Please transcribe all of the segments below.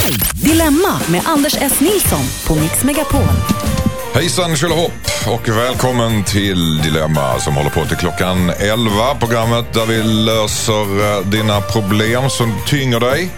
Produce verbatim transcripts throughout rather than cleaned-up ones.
Dilemma med Anders S. Nilsson på Mix Megapol. Hejsan, tjolahopp och välkommen till Dilemma som håller på till klockan elva. Programmet där vi löser dina problem som tynger dig.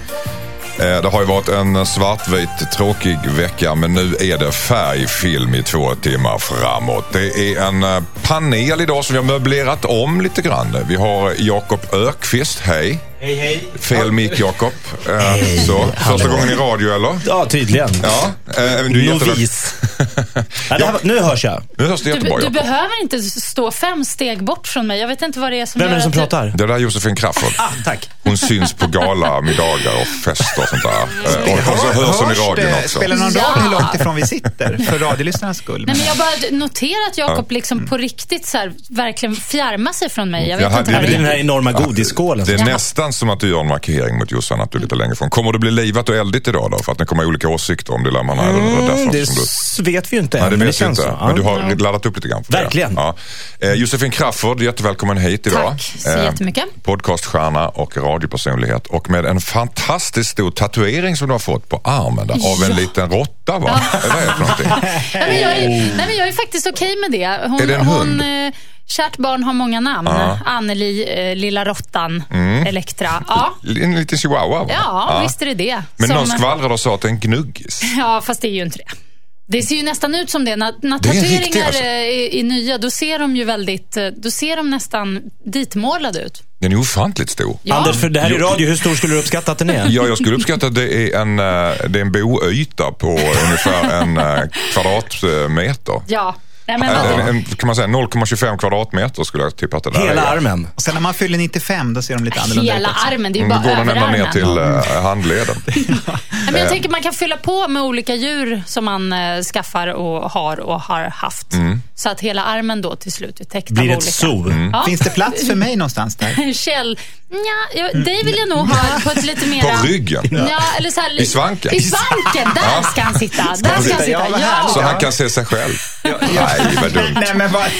Det har ju varit en svartvit tråkig vecka, men nu är det färgfilm i två timmar framåt. Det är en panel idag som vi har möblerat om lite grann. Vi har Jakob Ökvist, hej. Hej, hej. Fel mick, Jakob. Hej. Så, första gången i radio, eller? Ja, tydligen. Ja, du är Novis. Ja, det här, nu hörs jag. Nu hörs det jättebra, du, du Jakob. behöver inte stå fem steg bort från mig. Jag vet inte vad det är som Vem är det som att pratar? Det där är Josefin Crafoord. Ah, tack. Hon syns på gala, middagar och fester och sånt där. Och, och så hörs hon i radion också. Spelar någon roll hur långt ifrån vi sitter för radiolyssnarnas skull? Nej, men jag bara noterar att Jakob Ja. liksom på riktigt så här, verkligen fjärmar sig från mig. Jag vet Jaha, inte det vad är det Den är. här enorma godisskålen. Det är Ja. nästan som att du gör en markering mot Jossan att du är lite längre från. Kommer det bli livat och eldigt idag då? För att ni kommer ha olika åsikter om dilemmarna? Mm, eller därför det som du... s- vet vi ju inte än, Nej, det men vet det jag känns inte. så. Men du Ja. har laddat upp lite grann för det. Verkligen. Ja. Eh, Josefin Crafoord, jättevälkommen hit idag. Tack så jättemycket. Podcaststjärna och radiopersonlighet. Och med en fantastiskt stor tatuering som du har fått på armen där, av en Ja. liten råtta, va? Eller vad är det för någonting? Nej, men jag är, nej, men jag är faktiskt okej med det. Hon, Är det en hund? hon, eh, kärt barn har många namn. Ja. Anneli, eh, lilla råttan, Elektra. Ja, En liten chihuahua, va? ja, visst är det det. Men Som- någon skvallrade och sa att det är en gnuggis. Ja, fast det är ju inte det. Det ser ju nästan ut som det. När, när Det är en tatueringar riktig, alltså. är, är nya, då ser de ju väldigt, eh, då ser de nästan ditmålade ut. Den är ofantligt stor. Ja. Anders, för det här är radio, hur stor skulle du uppskatta att den är? Ja, jag skulle uppskatta att det är en, eh, det är en boyta på ungefär en eh, kvadratmeter. Ja. Nej, men En, vadå? en, kan man säga noll komma tjugofem kvadratmeter skulle jag tippa att det där Hela är. armen. Och sen när man fyller nittiofem, då ser de lite annorlunda Hela ut också. armen, det är ju Då bara går den ända överarmen. ner till eh, handleden. Nej, men jag tänker man kan fylla på med olika djur som man eh, skaffar och har och har haft. Mm. Så att hela armen då till slut är täckt Blir av det ett olika. zoo? Ja. Finns det plats för mig någonstans där? Kjell, ja, jag, dig vill jag nog ha på ett lite mer... På ryggen. Ja, eller så här, I svanken. I svanken, där Ja. ska han sitta. Där ska han sitta, Ja, vad ja. härligt. Så han kan se sig själv. Nej, vad dumt. Nej, men vad...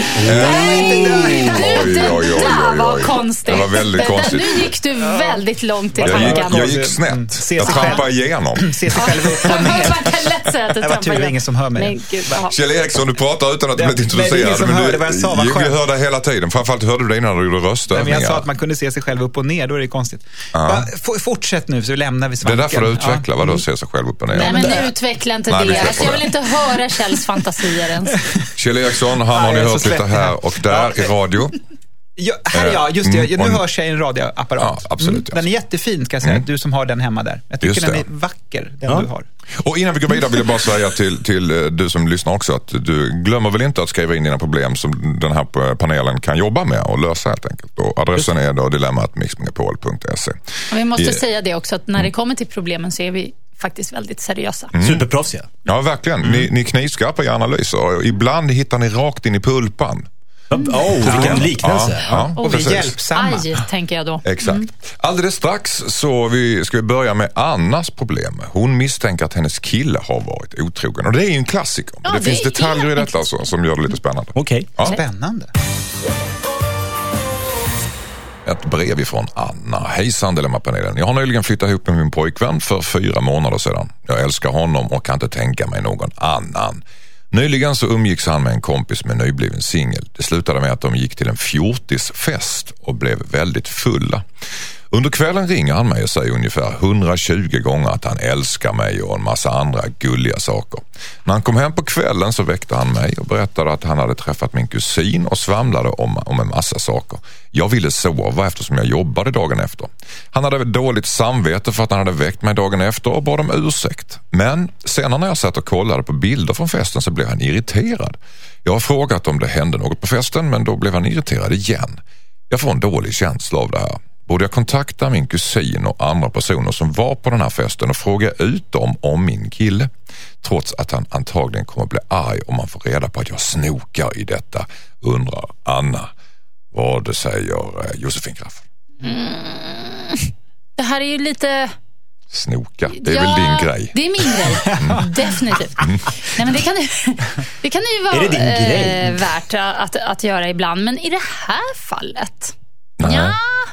Nej, Oj, det oj, oj, oj, där var oj. konstigt. Det var väldigt Det där- konstigt. Nu gick du väldigt långt i Jag gick, tanken. jag gick snett. Se Jag sig trampade själv. igenom. Se sig själv upp och Man ner. kan lätt säga att du Det var tur, trampar det är ingen som hör mig. Nej, gud, jaha. Kjell Eriksson, du pratar utan att du Ja, blivit nej, det är ingen introducerad. som men hörde du, vad jag sa, vad jag skönt. hörde hela tiden. Framförallt hörde du det innan du gjorde Nej, men röstövningar. jag sa att man kunde se sig själv upp och ner, då är det konstigt. Va, f- fortsätt nu så lämnar vi Det är svanken. därför du utvecklar vad du ser sig själv upp och ner. Nej, men nu utveckla inte Nej, vi det. släpper Alltså, jag det. vill inte höra Kjells fantasier ens. Kjell Eriksson, han har Nej, ni jag är hört så lite svettig här här. och där Ja. i radio. Ja, här, ja, just det. Mm, Nu och- hörs jag i en radioapparat. Ja, absolut, ja. Den är jättefin, ska jag säga. Mm. Du som har den hemma där. Jag tycker Just den det. är vacker, den Ja. du har. Och innan vi går vidare vill jag bara säga till, till eh, du som lyssnar också att du glömmer väl inte att skriva in dina problem som den här panelen kan jobba med och lösa helt enkelt. Och adressen är då dilemma at mixmegapol punkt se. Och vi måste Ja. säga det också, att när det kommer till problemen så är vi faktiskt väldigt seriösa. Superproffsiga. Ja, verkligen. Ni, ni knivskarpa i analyser och ibland hittar ni rakt in i pulpan. Åh, oh, vilken liknelse. Ja, ja, Och vi är precis. hjälpsamma. Aj, tänker jag då. Exakt. Alldeles strax så vi, ska vi börja med Annas problem. Hon misstänker att hennes kille har varit otrogen. Och det är ju en klassiker. Ja, det, det finns är detaljer i en detta alltså, som gör det lite spännande. Okej. Ja. Spännande. Ett brev ifrån Anna. Hejsan Dilemmapanelen. Jag har nyligen flyttat ihop med min pojkvän för fyra månader sedan. Jag älskar honom och kan inte tänka mig någon annan. Nyligen så umgicks han med en kompis med nybliven singel. Det slutade med att de gick till en fjortisfest och blev väldigt fulla. Under kvällen ringer han mig och säger ungefär hundratjugo gånger att han älskar mig och en massa andra gulliga saker. När han kom hem på kvällen så väckte han mig och berättade att han hade träffat min kusin och svamlade om, om en massa saker. Jag ville sova eftersom jag jobbade dagen efter. Han hade dåligt samvete för att han hade väckt mig dagen efter och bad om ursäkt. Men senare när jag satt och kollade på bilder från festen så blev han irriterad. Jag har frågat om det hände något på festen, men då blev han irriterad igen. Jag får en dålig känsla av det här. Borde jag kontakta min kusin och andra personer som var på den här festen och fråga ut dem om min kille? Trots att han antagligen kommer bli arg om man får reda på att jag snokar i detta, undrar Anna. Vad säger Josefin Crafoord? Mm. Det här är ju lite... Snoka, det är ja, väl din grej? Det är min grej, mm. definitivt. Nej, men det kan, det kan ju vara Är det din grej? eh, värt att, att göra ibland. Men i det här fallet... Nej. Ja,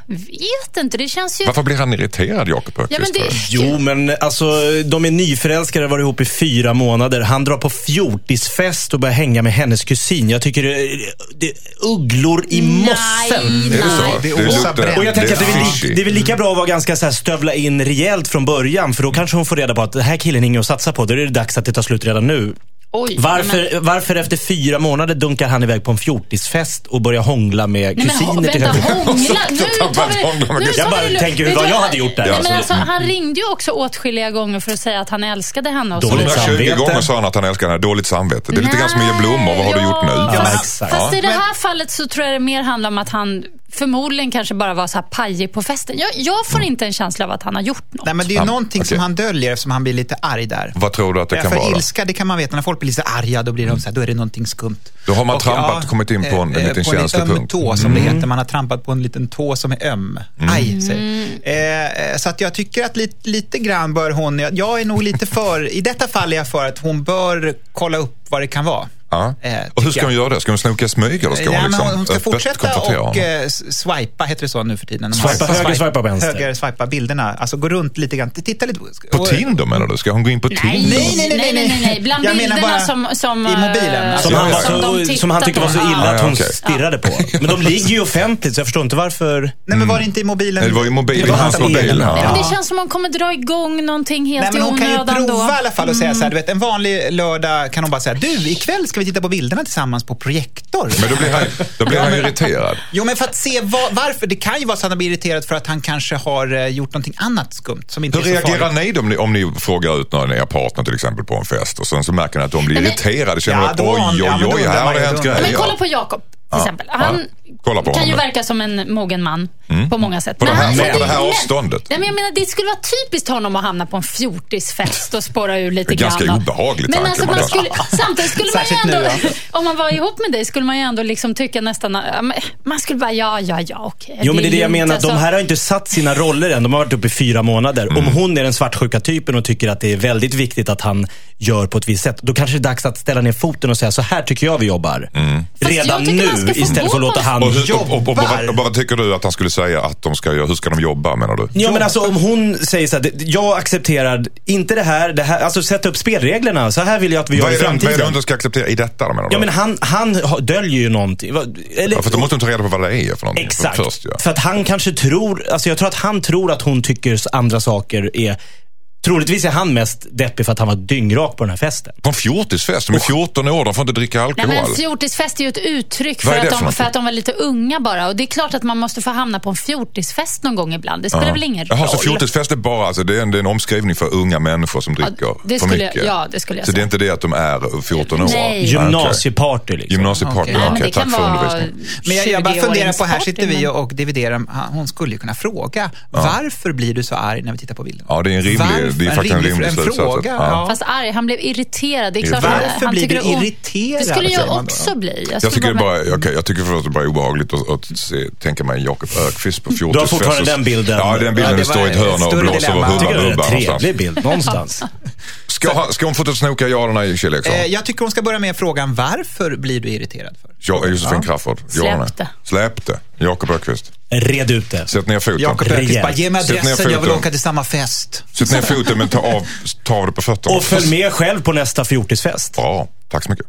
vet inte, det känns ju... Varför blir han irriterad, Jakob Öqvist? Ja, men det... Jo, men alltså, de är nyförälskade, var ihop i fyra månader. Han drar på fjortisfest och börjar hänga med hennes kusin. Jag tycker det, det är ugglor i mossen. Nej, Är det så? Det är Det Åsa luktar- Bränd. Och jag tänker att det är, väl fishy. li- det är väl lika bra att vara ganska så här stövla in rejält från början. För då kanske hon får reda på att det här killen är ingen att satsa på. Då är det dags att det tar slut redan nu. Oj, Varför, men... varför efter fyra månader dunkar han iväg på en fjortisfest och börjar hångla med Nej, men, kusiner ho- till vänta, höger? hångla. Nu tar vi det. Nu Jag tar bara vi det lugnt. tänker hur Vet vad du jag hade gjort där. Ja, Alltså. men alltså, han ringde ju också åtskilliga gånger för att säga att han älskade henne. Och så. Dåligt hundratjugo samvete. gånger sa han att han älskar henne. Dåligt samvete. Det är lite grann som att ge blommor. Vad har du gjort nu? Ja, men- exakt. Fast i det Men- här fallet så tror jag det mer handlar om att han förmodligen kanske bara var så här pajig på festen. Jag, jag får inte en känsla av att han har gjort något. Nej, men det är ju Ja, någonting okej. som han döljer som han blir lite arg där. Vad tror du att det kan För vara? ilska, det kan man veta. När folk blir lite arga, då blir de så här, då är det någonting skumt. Då har man Och, trampat, kommit in på en, en eh, liten på en känslig öm punkt. tå, som det heter. Man har trampat på en liten tå som är öm. Aj, säger. Eh, så att jag tycker att lite, lite grann bör hon... Jag, jag är nog lite för... I detta fall är jag för att hon bör kolla upp vad det kan vara. Ja. Eh, Och hur tycker ska hon jag. göra det? Ska hon snoka i smyg eller ska hon Ja, men liksom hon ska öppet fortsätta konfrontera och honom? eh, swipa, heter det så nu för tiden? Swipa höger, swipa vänster. Höger, swipa bilderna. Alltså gå runt lite grann. Titta lite. På och- Tinder menar du? Ska hon gå in på Nej, Tinder? Nej, nej, nej, nej, nej, nej, nej. Bland Jag menar bilderna bara som, som... i mobilen. eh, Alltså, Som han, Ja, var ja, så, de som han tyckte var så tittar på. illa Ja, att ja, hon okej. stirrade på. Men de ligger ju offentligt så jag förstår inte varför... Nej, men var det inte i mobilen? Nej, det var i mobilen. Det var hans hans mobil. mobil. Ja. Nej, men Ja. det känns som om hon kommer dra igång någonting helt Nej, men hon kan ju onödan prova då. i alla fall och säga så här, du vet, en vanlig lördag kan hon bara säga, du, ikväll ska vi titta på bilderna tillsammans på projektor. Men då blir han, då blir han irriterad. Jo, men för att se var, varför. Det kan ju vara så att han blir irriterad för att han kanske har eh, gjort någonting annat skumt som inte Hur är så reagerar farligt. ni om, ni om ni frågar ut någon er partner till exempel på en fest och sen så märker ni att de blir Men- irriterade? Känner Ja, att då- oj, oj, ja, men då oj, undrar här har man det ju, hänt då- Men grejer. kolla på Jakob till exempel. Han Kolla på kan honom ju nu. verka som en mogen man på många sätt. På det här- han- på det- det här nej. avståndet. Nej, men jag menar, det skulle vara typiskt honom att hamna på en fjortisfest och spåra ur lite Det är ganska grann. obehaglig Men tanke, alltså, man man kan- skulle, samtidigt skulle man ju Särskilt ändå, nu, om man var ihop med dig, skulle man ju ändå liksom tycka nästan, ja, men man skulle bara, ja, ja, ja, okej. Jo, men det är det jag lugnt, menar. alltså. De här har inte satt sina roller än. De har varit uppe i fyra månader. Om hon är den svartsjuka typen och tycker att det är väldigt viktigt att han gör på ett visst sätt, då kanske det är dags att ställa ner foten och säga, så här tycker jag vi jobbar. Fast Redan jag tycker man ska nu, få istället för att gå låta på- han... Och, hur, och, och, och, och, Jobbar. och vad tycker du att han skulle säga att de ska göra? Hur ska de jobba, menar du? Ja, men alltså om hon säger så här, det- jag accepterar inte det här, det här, alltså sätta upp spelreglerna. Så här vill jag att vi gör Vad i är det, vad är det framtiden. hon inte ska acceptera i detta då, menar du? Ja, men han, han har- döljer ju någonting. Va- Eller, Ja, för då måste de ta reda på vad det är för någonting exakt. först. Ja. För att han kanske tror, alltså jag tror att han tror att hon tycker andra saker är, troligtvis är han mest deppig för att han var dyngrak på den här festen. På en fjortisfest, de är fjorton år, de får inte dricka Nej, alkohol. men en fjortisfest är ju ett uttryck Vad för är det att, för de, någonting? för att de var lite unga bara. Och det är klart att man måste få hamna på en fjortisfest någon gång ibland. Det spelar väl ingen roll. Jaha, så fjortisfest är bara, alltså, det, är en, det är en omskrivning för unga människor som dricker Ja, det för skulle mycket. jag- ja, det skulle jag så det är säga. inte det att de är fjorton år? Nej. okej. Gymnasieparty liksom. Gymnasieparty, Okej. okej, Nej, men det tack kan för vara undervisningen. Men jag, jag bara funderar på, här tjugoåringsparty, sitter vi men- och dividerar. Hon skulle ju kunna fråga, varför blir du så arg när vi tittar på bilden? Ja, det är en rimlig, Varför? det är faktiskt en rimlig en slutsats. fråga. Ja. Ja. Fast arg, han blev irriterad. Det är klart Varför att han blir tycker du det är o- irriterad, Det skulle säger jag man då? också bli. Jag tycker, det skulle bara, okay, jag tycker för att det bara är obehagligt att, att se, tänka mig Jakob Öqvist på fjortisfest. Du har fortfarande den bilden. Ja, den bilden Ja, det står i ett var hörn ett och större blåser dilemma. och Jag tycker hubbar det är en bubbar någonstans. trevlig bild någonstans. Ska, han- ska hon fortsätta snoka ja eller nej, Kjell Eriksson? Eh, jag tycker hon ska börja med frågan, varför blir du irriterad för? Ja, Josefin Crafoord. Ja, eller nej? Släppte. Släppte. Jakob Öqvist. Red ut det. Sätt ner foten. Jakob Öqvist Rejält. bara, ge mig Sätt ner adressen, jag vill foten. åka till samma fest. Sätt ner foten men ta av, ta av det på fötterna. Och följ med själv på nästa fjortisfest. Bra, tack så mycket.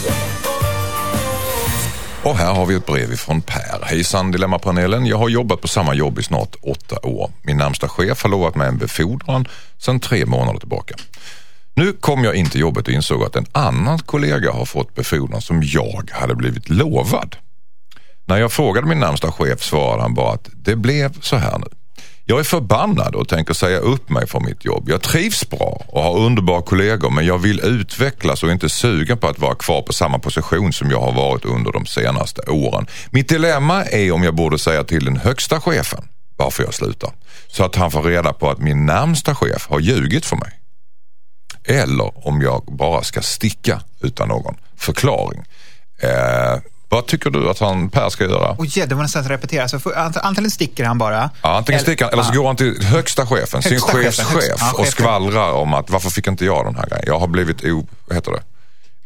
Och här har vi ett brev ifrån Per. Hejsan Dilemmapanelen, jag har jobbat på samma jobb i snart åtta år. Min närmsta chef har lovat mig en befordran sedan tre månader tillbaka. Nu kom jag in till jobbet och insåg att en annan kollega har fått befordran som jag hade blivit lovad. När jag frågade min närmsta chef svarade han bara att det blev så här nu. Jag är förbannad och tänker säga upp mig från mitt jobb. Jag trivs bra och har underbara kollegor, men jag vill utvecklas och inte sugen på att vara kvar på samma position som jag har varit under de senaste åren. Mitt dilemma är om jag borde säga till den högsta chefen varför jag slutar. Så att han får reda på att min närmsta chef har ljugit för mig. Eller om jag bara ska sticka utan någon förklaring. Eh, vad tycker du att han Per ska göra? Och ja, det var nästan att repetera. Så för, ant- antingen sticker han bara. Ja, antingen sticker han, eller så ja. går han till högsta chefen, sin Högsta chefs chefen, högsta- chef ja, och chefen. skvallrar om att varför fick inte jag den här grejen? Jag har blivit o, vad heter det?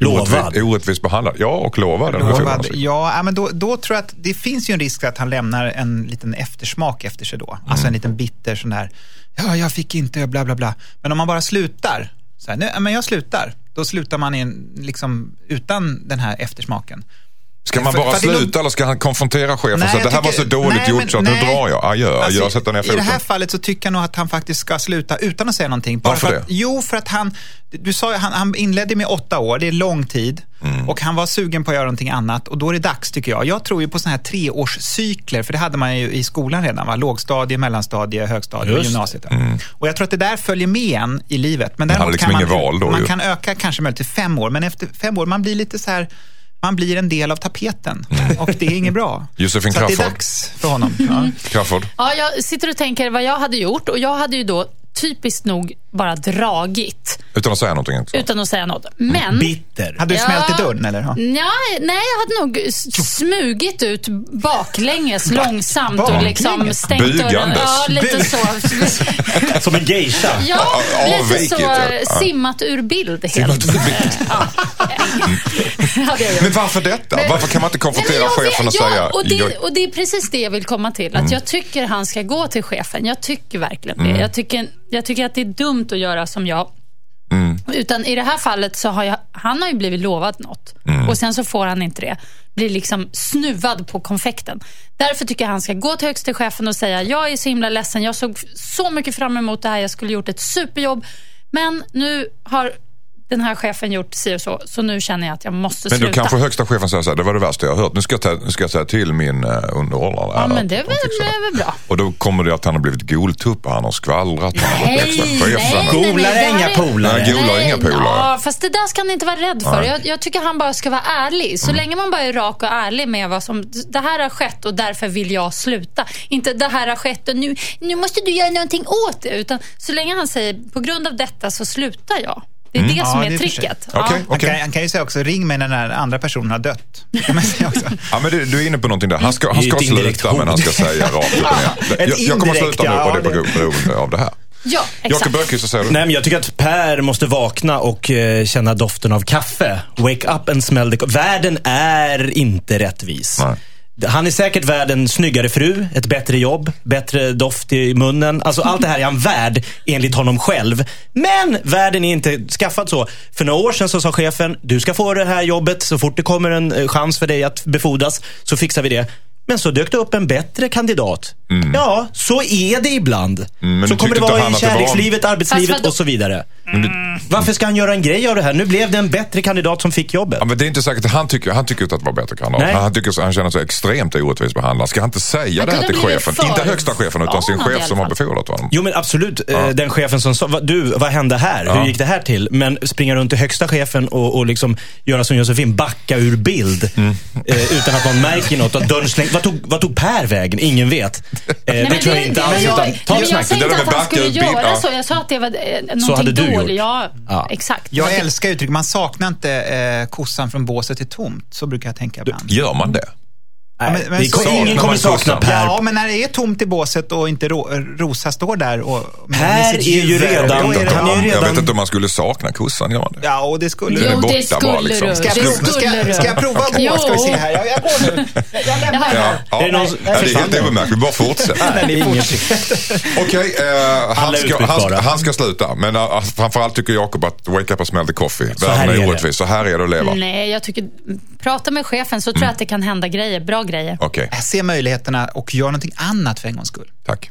Lovad. Orättvist behandlad. Ja, och lovad. lovad. Ja, men då, då tror jag att det finns ju en risk att han lämnar en liten eftersmak efter sig då. Mm. Alltså en liten bitter sån där, ja, jag fick inte, bla bla bla. Men om man bara slutar, så här, nej, men jag slutar. Då slutar man in, liksom, utan den här eftersmaken. Ska man bara för, för sluta nog... eller ska han konfrontera chefen? Nej, så att det här tycker... var så dåligt nej, gjort men, så att nej. nu drar jag. Adjö, alltså, jag sätter ner foten. I det här fallet så tycker jag nog att han faktiskt ska sluta utan att säga någonting. Bara Varför för att, det? Jo, för att han, du sa, han, han inledde med åtta år, det är lång tid. Mm. Och han var sugen på att göra någonting annat. Och då är det dags tycker jag. Jag tror ju på såna här treårscykler, för det hade man ju i skolan redan. Va? Lågstadie, mellanstadie, högstadie och gymnasiet. Mm. Och jag tror att det där följer med en i livet. Men däremot liksom kan man, val då, man ju. kan öka kanske möjligt till fem år. Men efter fem år, man blir lite så här... Man blir en del av tapeten och det är inget bra. Josefin så Crafoord. Det är dags för honom. Ja. Crafoord. Ja, jag sitter och tänker vad jag hade gjort och jag hade ju då typiskt nog bara dragit. Utan att säga någonting. Också. Utan att säga något. Men... Bitter. Hade du ja, smält i dörren eller? Ja. Nej, nej, jag hade nog smugit ut baklänges långsamt baklänges. och liksom stängt dörren. Ja, lite så. Som en geisha. Ja, lite Avvikit, så ja. simmat ur bild helt. Simmat ur bild. Ja. Men varför detta? Men, varför kan man inte konfrontera nej, chefen och ja, säga... Och det, och det är precis det jag vill komma till. Att mm. jag tycker han ska gå till chefen. Jag tycker verkligen det. Mm. Jag, tycker, jag tycker att det är dumt att göra som jag. Mm. Utan i det här fallet så har jag, han har ju blivit lovad något. Mm. Och sen så får han inte det. Blir liksom snuvad på konfekten. Därför tycker jag han ska gå till högsta chefen och säga jag är så himla ledsen. Jag såg så mycket fram emot det här. Jag skulle gjort ett superjobb. Men nu har den här chefen gjort si och så. Så nu känner jag att jag måste sluta. Men du kanske högsta chefen säger så här, det var det värsta jag har hört. Nu ska jag, ta, nu ska jag säga till min uh, underhållare. Ja, men det är väl, det är väl bra. Och då kommer det att han har blivit goltupp. Han har skvallrat. Han har varit extra chefen. Golar inga polare. Nej, golar inga polare. Ja, fast det där ska han inte vara rädd för. Jag, jag tycker han bara ska vara ärlig. Så mm. länge man bara är rak och ärlig med vad som, det här har skett och därför vill jag sluta. Inte det här har skett och nu, nu måste du göra någonting åt det. Utan så länge han säger på grund av detta så slutar jag. Det är mm. det som ja, är det tricket. Okay, ja. okay. Han, kan, han kan ju säga också, ring mig när den andra personen har dött. Kan man säga också. Ja, men du, du är inne på någonting där. Han ska, han ska sluta, hod. Men han ska säga rakt upp och ner. Jag, jag kommer sluta nu ja, och det är på grund av det här. Ja, exakt. Jakob Bergqvist, säger du? Nej, men jag tycker att Per måste vakna och eh, känna doften av kaffe. Wake up and smell the coffee. Världen är inte rättvis. Nej. Han är säkert värd en snyggare fru, ett bättre jobb, bättre doft i munnen. Alltså allt det här är han värd enligt honom själv. Men världen är inte skaffad så. För några år sedan så sa chefen, du ska få det här jobbet så fort det kommer en chans för dig att befordras så fixar vi det. Men så dök det upp en bättre kandidat. Mm. Ja, så är det ibland. Mm, så kommer det vara i kärlekslivet, var... arbetslivet och så vidare. Mm. Varför ska han göra en grej av det här? Nu blev det en bättre kandidat som fick jobbet. Ja, men det är inte säkert att han tycker, han tycker inte att det var bättre kandidat. Han, tycker, han känner sig extremt orättvist behandlad. Ska han inte säga han det här till chefen? För... Inte högsta chefen utan ja, sin chef som har befordrat honom. Jo, men absolut. Ja. Den chefen som sa, du, vad hände här? Ja. Hur gick det här till? Men springa runt till högsta chefen och, och liksom göra som Josefin, backa ur bild. Mm. Eh, utan att man märker något. Att dörren släng... vad, tog, vad tog Per vägen? Ingen vet. Eh, Nej, det tror jag inte alls. Jag, utan, ta jag, jag sa inte att han skulle göra så. Jag sa att det var eh, så hade du dåligt. Ja, ja, exakt. Jag älskar uttryck. Man saknar inte eh, kossan från båset till tomt. Så brukar jag tänka ibland. Gör man det? Nej, men, men så, ingen kommer sakna Per. Ja, men när det är tomt i båset och inte ro, Rosa står där och Per är ju redan, är det, han är ju redan... Jag vet inte om man skulle sakna kossan, gör man det? Ja, och det skulle jo, du. Det skulle liksom. du. Ska jag, prova, ska, ska jag prova att gå? Ska vi se här. Jag, jag går nu. Jag lämnar ja, ja. Är det, någon, ja, det är helt övermärkt. Vi bara fortsätter. Okej, uh, han, ska, han, han ska sluta. Men uh, framförallt tycker Jakob att wake up and smell the coffee. Så här är orättvis. Så här är det att leva. Nej, jag tycker prata med chefen så tror jag att det kan hända grejer. Bra grejer. Okej. Se möjligheterna och gör någonting annat för en gångs skull. Tack.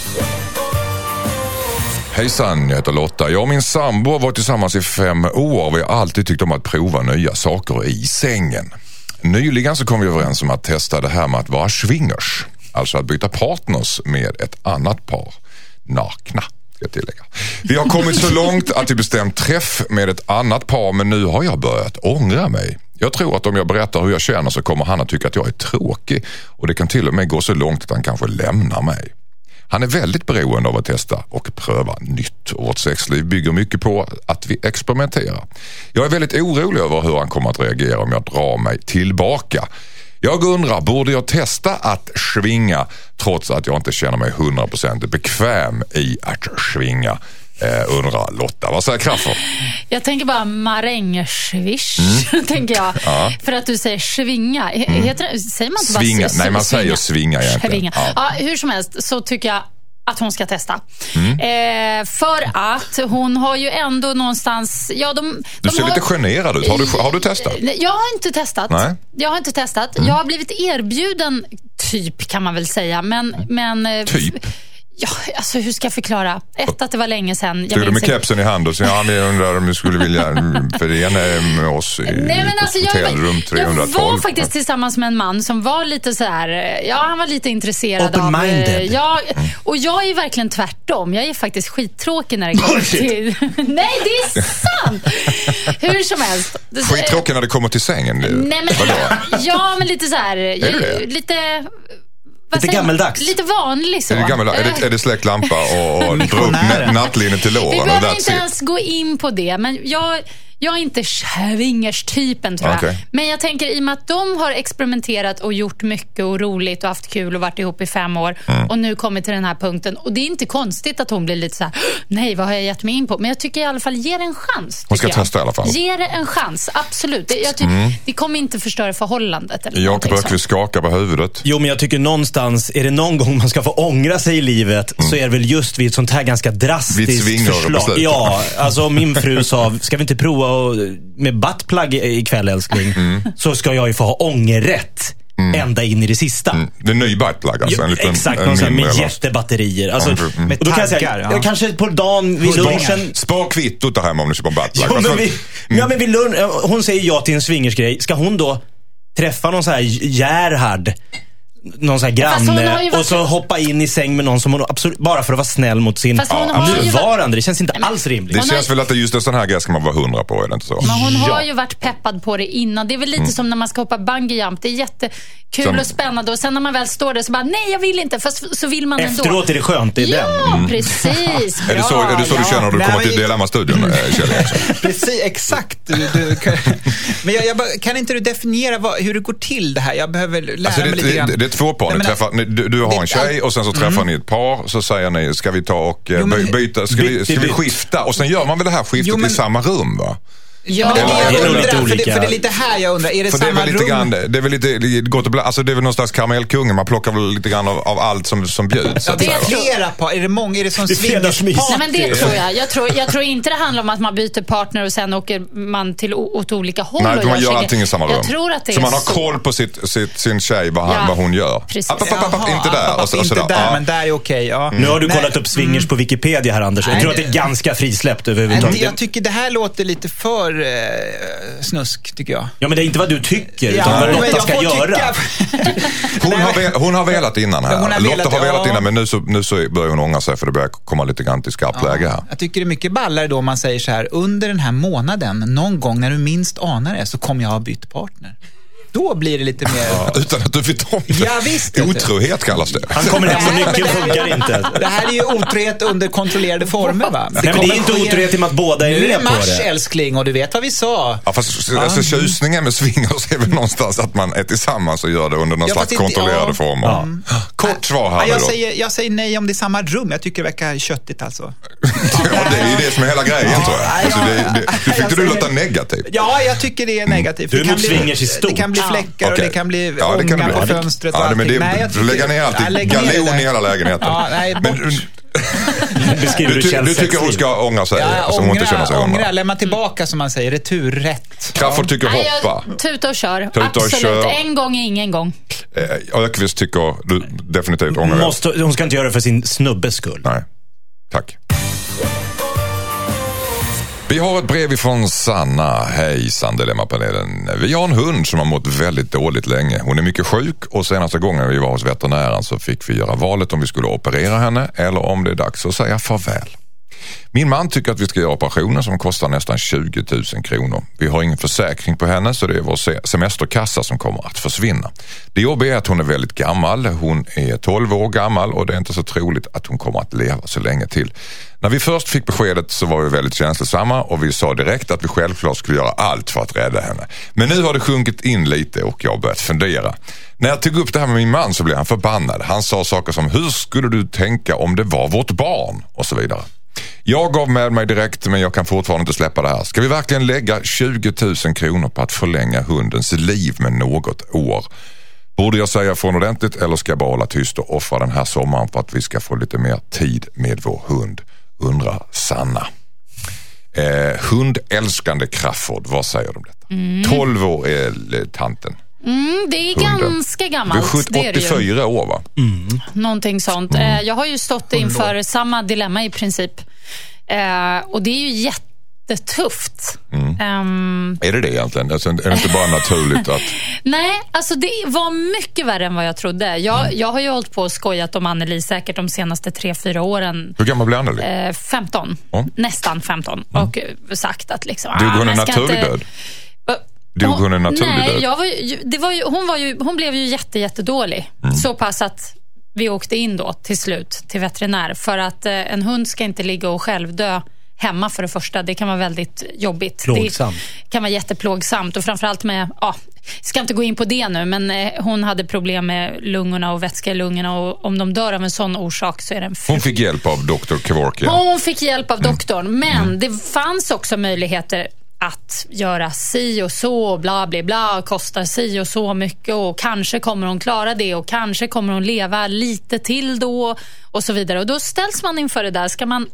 Hejsan, jag heter Lotta. Jag och min sambo har varit tillsammans i fem år och vi har alltid tyckt om att prova nya saker i sängen. Nyligen så kom vi överens om att testa det här med att vara swingers. Alltså att byta partners med ett annat par. Nakna, ska jag tillägga. Vi har kommit så långt att vi bestämt träff med ett annat par, men nu har jag börjat ångra mig. Jag tror att om jag berättar hur jag känner så kommer han att tycka att jag är tråkig och det kan till och med gå så långt att han kanske lämnar mig. Han är väldigt beroende av att testa och pröva nytt och vårt sexliv bygger mycket på att vi experimenterar. Jag är väldigt orolig över hur han kommer att reagera om jag drar mig tillbaka. Jag undrar, borde jag testa att svinga trots att jag inte känner mig hundra procent bekväm i att svinga? Eh, undrar Lotta, vad säger Crafoord? Jag tänker bara marängsvish, mm. tänker jag. Ja. För att du säger svinga. Heter det, säger man inte svinga? bara Nej, man svinga. säger svinga egentligen. Svinga. Ja. Ja, hur som helst så tycker jag att hon ska testa. Mm. Eh, för att hon har ju ändå någonstans... Ja, de, du de ser har, lite generad ut. Har du, har du testat? Jag har inte testat. Nej. Jag har inte testat. Mm. Jag har blivit erbjuden, typ kan man väl säga. Men... men typ? Ja, alltså hur ska jag förklara? Ett, att det var länge sedan. Stod du med kepsen i hand och så ja, men jag undrar om du skulle vilja förena med oss i Nej, men alltså, hotellrum trehundratolv. Jag var faktiskt tillsammans med en man som var lite så här, ja, han var lite intresserad av... Open-minded. Ja, och jag är verkligen tvärtom. Jag är faktiskt skittråkig när det kommer till... Nej, det är sant! Hur som helst. Skittråkig när det kommer till sängen? Nej, men... Ja, men lite så här... Är det? Lite... Lite gammeldags. Lite vanlig så. Är det, gammeldags? Är det, är det släcklampa och, och dra upp nattlinjen till låren? Vi behöver inte ens gå in på det. Men jag, jag är inte swingers-typen, tror jag. Okay. Men jag tänker, i och med att de har experimenterat och gjort mycket och roligt och haft kul och varit ihop i fem år mm. och nu kommit till den här punkten. Och det är inte konstigt att hon blir lite så här: nej, vad har jag gett mig in på? Men jag tycker i alla fall, ge det en chans. Hon ska jag. testa i alla fall. Ge det en chans, absolut. Det, jag tycker, mm. det kommer inte förstöra förhållandet. Jag brukar skaka på huvudet. Jo, men jag tycker någonstans, är det någon gång man ska få ångra sig i livet mm. så är det väl just vid ett sånt här ganska drastiskt förslag. Ja, alltså min fru sa, ska vi inte prova och, med buttplug ikväll, älskling, mm. så ska jag ju få ha ångerrätt mm. ända in i det sista. Mm. Det är ny buttplug alltså. Jo, en liten, exakt, en med mindre, jättebatterier. Alltså, mm. med och då kan jag säga, ja. jag kanske på dagen vid lunchen... Spar kvittot där hemma om du köper en buttplug. Jo, men vi, mm. ja, men vid lunch, hon säger ja till en swingersgrej. Ska hon då träffa någon så här Gerhard, någon sån här granne och så hoppa in i säng med någon som hon absolut, bara för att vara snäll mot sin nuvarande. Det känns inte men, alls rimligt. Det känns har... väl att det just en sån här grej ska man vara hundra på, är det inte så? Men hon har ja. ju varit peppad på det innan. Det är väl lite mm. som när man ska hoppa bungee jump. Det är jättekul som... och spännande. Och sen när man väl står där så bara, nej jag vill inte. Fast så vill man ändå. Efteråt är det skönt, det är ja, den. Mm. precis. Är det så, är det så ja. du känner när du nej, kommer till Dilemma-studion, Kjell Eriksson? Precis, exakt. Du, du, kan... Men jag, jag bara, kan inte du definiera vad, hur det går till det här? Jag behöver lära alltså, det, mig lite det, grann. Det, det är två par. Nej, men, träffar, du, du har en tjej och sen så träffar mm. ni ett par. Så säger ni, ska vi ta och jo, men, byta, ska, vi, ska vi skifta? Och sen gör man väl det här skiftet jo, men, i samma rum, va? Ja, det är, det jag undrar, för, det, för det är lite här jag undrar, är det för samma det är väl lite rum? Grann, det är väl lite gott och bland, alltså det är väl någon slags karamellkungen, man plockar väl lite grann av, av allt som, som bjuds. Ja, det är flera par, är det många, är det som swingersparty? Nej, men det tror jag. Jag tror, jag tror inte det handlar om att man byter partner och sen åker man till åt olika håll. Nej, och man gör allting i samma rum. Jag tror att det så är man har så. koll på sitt, sitt, sin tjej, vad, han, ja, vad hon gör. Precis. App, app, app, app, inte där. App, app, och så, inte och där, ja. men där är okej. Okay, ja. mm. Nu har du kollat upp swingers mm. på Wikipedia här, Anders. Jag tror att det är ganska frisläppt överhuvudtaget. Jag tycker det här låter lite för uh, snusk, tycker jag. Ja, men det är inte vad du tycker, ja, utan vad Lotta ska göra. hon, har väl, hon har velat innan här. Har Lotta velat, har velat ja. innan, men nu så, nu så börjar hon ångra sig för det börjar komma lite grann till skarpt läge här. Jag tycker det är mycket ballare då man säger så här, under den här månaden, någon gång när du minst anar det, så kommer jag ha bytt partner. Då blir det lite mer... Ja, utan att du vet om det. Ja, visst. Otrohet kallas det. Han kommer hem och nyckeln funkar inte. Det här är ju otrohet under kontrollerade former, va? Det Nej, men det är inte otrohet i att båda är med på det. Nu är mars, älskling, och du vet vad vi sa. Ja, fast alltså, tjusningen med swingers är väl någonstans att man är tillsammans och gör det under någon ja, slags kontrollerade ja. former. Ja. Kort svar här ja, jag, då. säger, jag säger nej om det är samma rum. Jag tycker det verkar köttigt alltså. Ja, det är ju det som är hela grejen, ja, tror jag. Alltså, det, det, du tyckte du låta negativt. Ja, jag tycker det är negativt. Du är mot swingers i stort. Det kan bli fläckar okay. och det kan bli ja, det kan ånga bli. på fönstret och ja, allting. Men det, nej, du lägger ner allting. Galon i hela lägenheten. Ja, nej, bort. Men, du, du, du tycker hon ska ångra sig? Ja, alltså, ångra, hon inte känner sig ångra, lämna tillbaka som man säger, returrätt. Crafoord tycker nej, hoppa. Jag, tuta och kör. Tuta Absolut, och kör. En gång är ingen gång. Eh, Ökvist tycker du definitivt ångra Måste, hon ska inte göra det för sin snubbes skull. Nej, tack. Vi har ett brev ifrån Sanna. Hejsan, Dilemmapanelen. Vi har en hund som har mått väldigt dåligt länge. Hon är mycket sjuk och senaste gången vi var hos veterinären så fick vi göra valet om vi skulle operera henne eller om det är dags att säga farväl. Min man tycker att vi ska göra operationen som kostar nästan tjugo tusen kronor. Vi har ingen försäkring på henne så det är vår semesterkassa som kommer att försvinna. Det jobbiga är att hon är väldigt gammal. Hon är tolv år gammal och det är inte så troligt att hon kommer att leva så länge till. När vi först fick beskedet så var vi väldigt känslosamma och vi sa direkt att vi självklart skulle göra allt för att rädda henne. Men nu har det sjunkit in lite och jag har börjat fundera. När jag tog upp det här med min man så blev han förbannad. Han sa saker som, hur skulle du tänka om det var vårt barn? Och så vidare. Jag gav med mig direkt, men jag kan fortfarande inte släppa det här. Ska vi verkligen lägga tjugo tusen kronor på att förlänga hundens liv med något år? Borde jag säga från ordentligt eller ska jag bara hålla tyst och offra den här sommaren för att vi ska få lite mer tid med vår hund? Undrar Sanna. Eh, hundälskande Crafoord, vad säger du om detta? Mm. tolv år är tanten. Mm, det är hunden. Ganska gammalt. Du är åttiofyra år, va? Mm. Någonting sånt. Mm. Jag har ju stått inför samma dilemma i princip. Och det är ju jättetufft. Mm. Um... Är det det egentligen? Alltså, är det inte bara naturligt att... Nej, alltså det var mycket värre än vad jag trodde. Jag, mm. jag har ju hållit på och skojat om Anneli säkert de senaste tre, fyra åren. Hur gammal blev Anneli? Eh, femton. Oh. Nästan femton. Mm. Och sagt att liksom... Dog hon ah, en naturlig inte... död? Dog hon en naturlig Nej, död? Jag var ju, det var ju, hon, var ju, hon blev ju jätte, jättedålig. Mm. Så pass att vi åkte in då till slut till veterinär. För att eh, en hund ska inte ligga och själv dö hemma för det första. Det kan vara väldigt jobbigt. Plågsamt. Det kan vara jätteplågsamt. Och framförallt med, ja, ska inte gå in på det nu, men eh, hon hade problem med lungorna och vätska i lungorna. Och om de dör av en sån orsak så är det en... Hon fick hjälp av doktor Kevorkian. Hon fick hjälp av doktorn. Mm. Men mm. det fanns också möjligheter att göra si och så, bla bla bla, kostar si och så mycket och kanske kommer hon klara det och kanske kommer hon leva lite till då och så vidare. Och då ställs man inför det där. Ska man,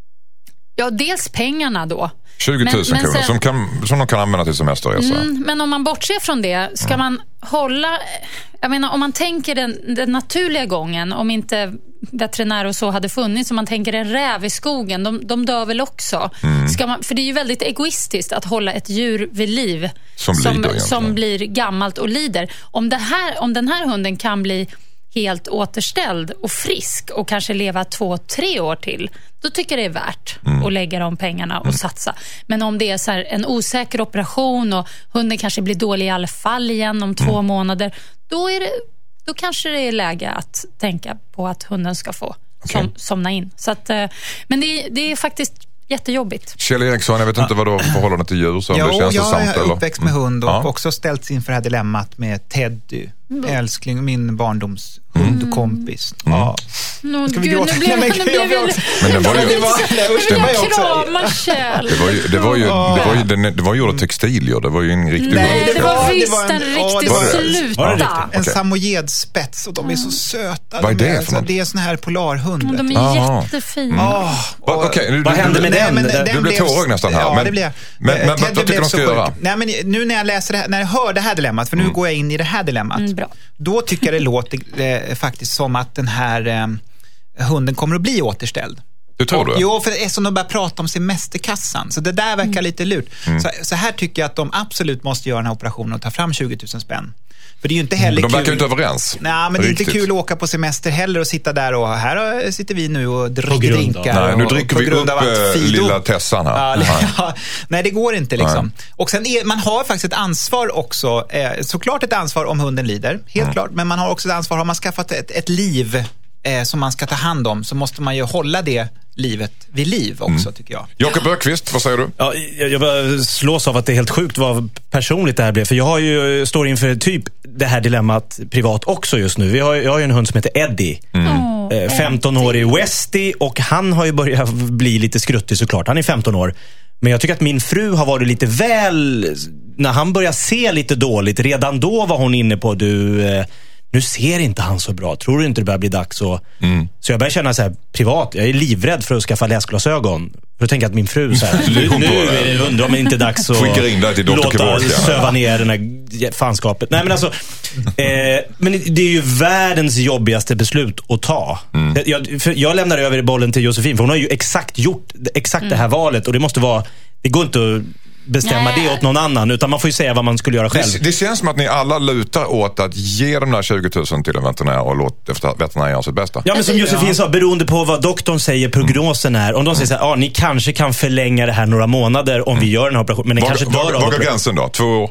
ja, dels pengarna då. tjugo tusen kronor som, kan, som de kan använda till semesterresa. Mm, men om man bortser från det, ska mm. man hålla, jag menar om man tänker den, den naturliga gången, om inte veterinär och så hade funnits, om man tänker en räv i skogen, de, de dör väl också. Mm. Ska man, för det är ju väldigt egoistiskt att hålla ett djur vid liv som, som, lider, som blir gammalt och lider. Om, det här, om den här hunden kan bli helt återställd och frisk och kanske leva två, tre år till, då tycker jag det är värt mm. att lägga de pengarna och mm. satsa. Men om det är så här en osäker operation och hunden kanske blir dålig i alla fall igen om två mm. månader, då är det, då kanske det är läge att tänka på att hunden ska få okay. som, somna in. Så att, men det, det är faktiskt jättejobbigt. Kjell Eriksson, jag vet inte vad du har förhållande till djur, så om jo, det känns jag sant, är eller? uppväxt med hund och ja. också ställts inför det här dilemmat med Teddy, mm. älskling, min barndoms hundkompis. Mm. Ja. No, Ska vi gråta? Nu blev, nu blev jag... Men det var ju... Det var krama, Kjell. Det var ju, det var ju, det var ju, det, det var ju gjort textilier, det var ju en riktig... Nej, det var visst en, en riktig sluta. En samojedspets och de är så söta. Vad är det för något? Det är sån här polarhund. De är jättefina. Okej, vad hände med den? Du blev tårögd nästan här. Ja, det blev. Men vad tycker de ska göra? Nej, men nu när jag läser det här, när jag hör det här dilemmat, för nu går jag in i det här dilemmat. Då tycker jag det låter eh, faktiskt som att den här eh, hunden kommer att bli återställd. Du tror du? Jo, för det är som de börjar prata om semesterkassan. Så det där verkar mm. lite lurt. Mm. Så, så här tycker jag att de absolut måste göra den här operationen och ta fram tjugo tusen spänn. För det är ju inte heller de kul. De verkar inte överens. Nej, men det är inte kul att åka på semester heller och sitta där och här sitter vi nu och dricker drinkar. Nej, nu dricker vi upp äh, lilla Tessan här. Ja, ja, nej, det går inte liksom. Nej. Och sen är, man har faktiskt ett ansvar också, eh, såklart ett ansvar om hunden lider, helt mm. klart, men man har också ett ansvar, har man skaffat ett, ett liv eh, som man ska ta hand om, så måste man ju hålla det livet vid liv också, mm. tycker jag. Jakob Böckvist, vad säger du? Ja, jag, jag bara slås av att det är helt sjukt vad personligt det här blev. För jag har ju, står inför typ det här dilemmat privat också just nu. Vi har, jag har ju en hund som heter Eddie. Mm. Oh, femton år i Westie, och han har ju börjat bli lite skruttig såklart. Han är femton år. Men jag tycker att min fru har varit lite väl... När han börjar se lite dåligt, redan då var hon inne på du... Nu ser inte han så bra. Tror du inte det börjar bli dags? Och... Mm. Så jag börjar känna så här privat. Jag är livrädd för att skaffa läsglasögon. För att tänka att min fru så här, nu, nu är det undrar om det inte är dags att låta söva ner den här fanskapet. Nej, men alltså, eh, men det är ju världens jobbigaste beslut att ta. Mm. Jag, för jag lämnar över bollen till Josefin, för hon har ju exakt gjort exakt mm. det här valet. Och det måste vara, det går inte att bestämma Nej. det åt någon annan, utan man får ju säga vad man skulle göra själv. Det, det känns som att ni alla lutar åt att ge de där tjugo tusen till en veterinär och låta efter veterinären göra sitt bästa. Ja, men som Josefin sa, beroende på vad doktorn säger prognosen är. Om de säger så här, ja, ni kanske kan förlänga det här några månader om mm. vi gör den här operationen, men ni kanske dör av vad är gränsen då? Två år?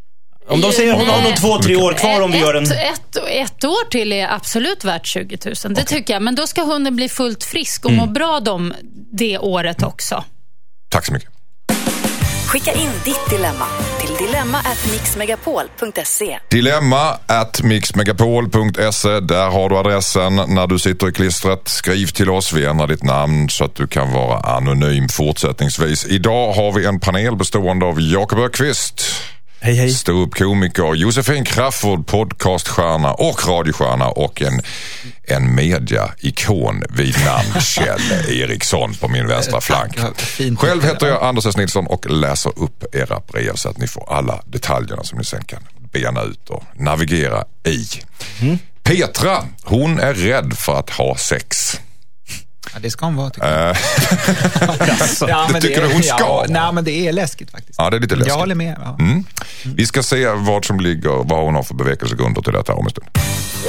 Om de säger hon har nog två, tre år kvar om vi gör en... Ett, ett, ett år till är absolut värt tjugo tusen, det okay. tycker jag. Men då ska hunden bli fullt frisk och mm. må bra dem det året också. Tack så mycket. Skicka in ditt dilemma till dilemma at mixmegapol punkt se. Dilemma at mixmegapol punkt se. Där har du adressen när du sitter i klistret. Skriv till oss, vi ändrar ditt namn så att du kan vara anonym fortsättningsvis. Idag har vi en panel bestående av Jakob Öqvist, hej hej, ståuppkomiker, Josefin Crafoord, podcaststjärna och radiostjärna och en, en media-ikon vid namn Kjell Eriksson på min vänstra flank. Själv heter jag Anders S. Nilsson och läser upp era brev så att ni får alla detaljerna som ni sen kan bena ut och navigera i. Mm. Petra, hon är rädd för att ha sex. Ja, det ska hon vara, tycker jag. alltså, ja, det tycker det, du hon ska? Ja, nej, men det är läskigt faktiskt. Ja, det är lite läskigt. Jag håller med. Ja. Mm. Vi ska se vad som ligger, vad hon har för bevekelsegrunder till detta om en stund.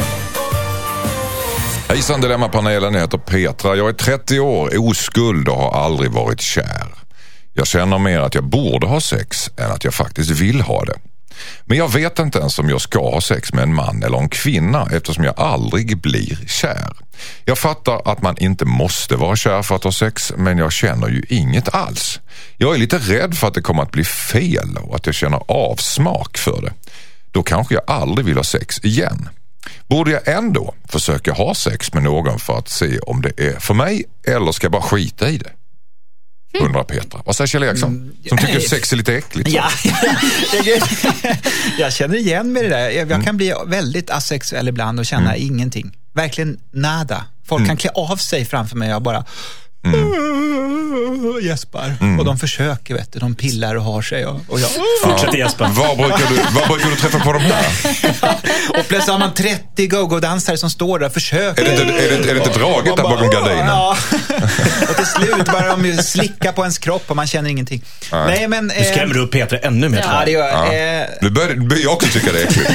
Hejsan Dilemma-panelen, jag heter Petra. Jag är trettio år, oskuld och har aldrig varit kär. Jag känner mer att jag borde ha sex än att jag faktiskt vill ha det. Men jag vet inte ens om jag ska ha sex med en man eller en kvinna eftersom jag aldrig blir kär. Jag fattar att man inte måste vara kär för att ha sex, men jag känner ju inget alls. Jag är lite rädd för att det kommer att bli fel och att jag känner avsmak för det. Då kanske jag aldrig vill ha sex igen. Borde jag ändå försöka ha sex med någon för att se om det är för mig eller ska jag bara skita i det? Undrar Petra. Vad säger Kjell Eriksson? Som tycker sex är lite äckligt. Ja, jag, jag känner igen mig det där. Jag, jag kan bli väldigt asexuell ibland och känna mm. ingenting. Verkligen nada. Folk mm. kan klä av sig framför mig och bara mm. gäspar. Mm. Och de försöker, vet du. De pillar och har sig. Och, och jag fortsätter gäspa. Vad brukar du, vad brukar du träffa på de här? Och plötsligt har man trettio go-go-dansare som står där och försöker. Är det inte, är det, är det inte draget där bakom gardinen? Ja. Och till slut bara de slicka på ens kropp och man känner ingenting. Nej. Nej, men, du skrämmer eh, upp Petra ännu mer. Ja, det gör ja. eh, Nu börjar jag också tycka det är äckligt.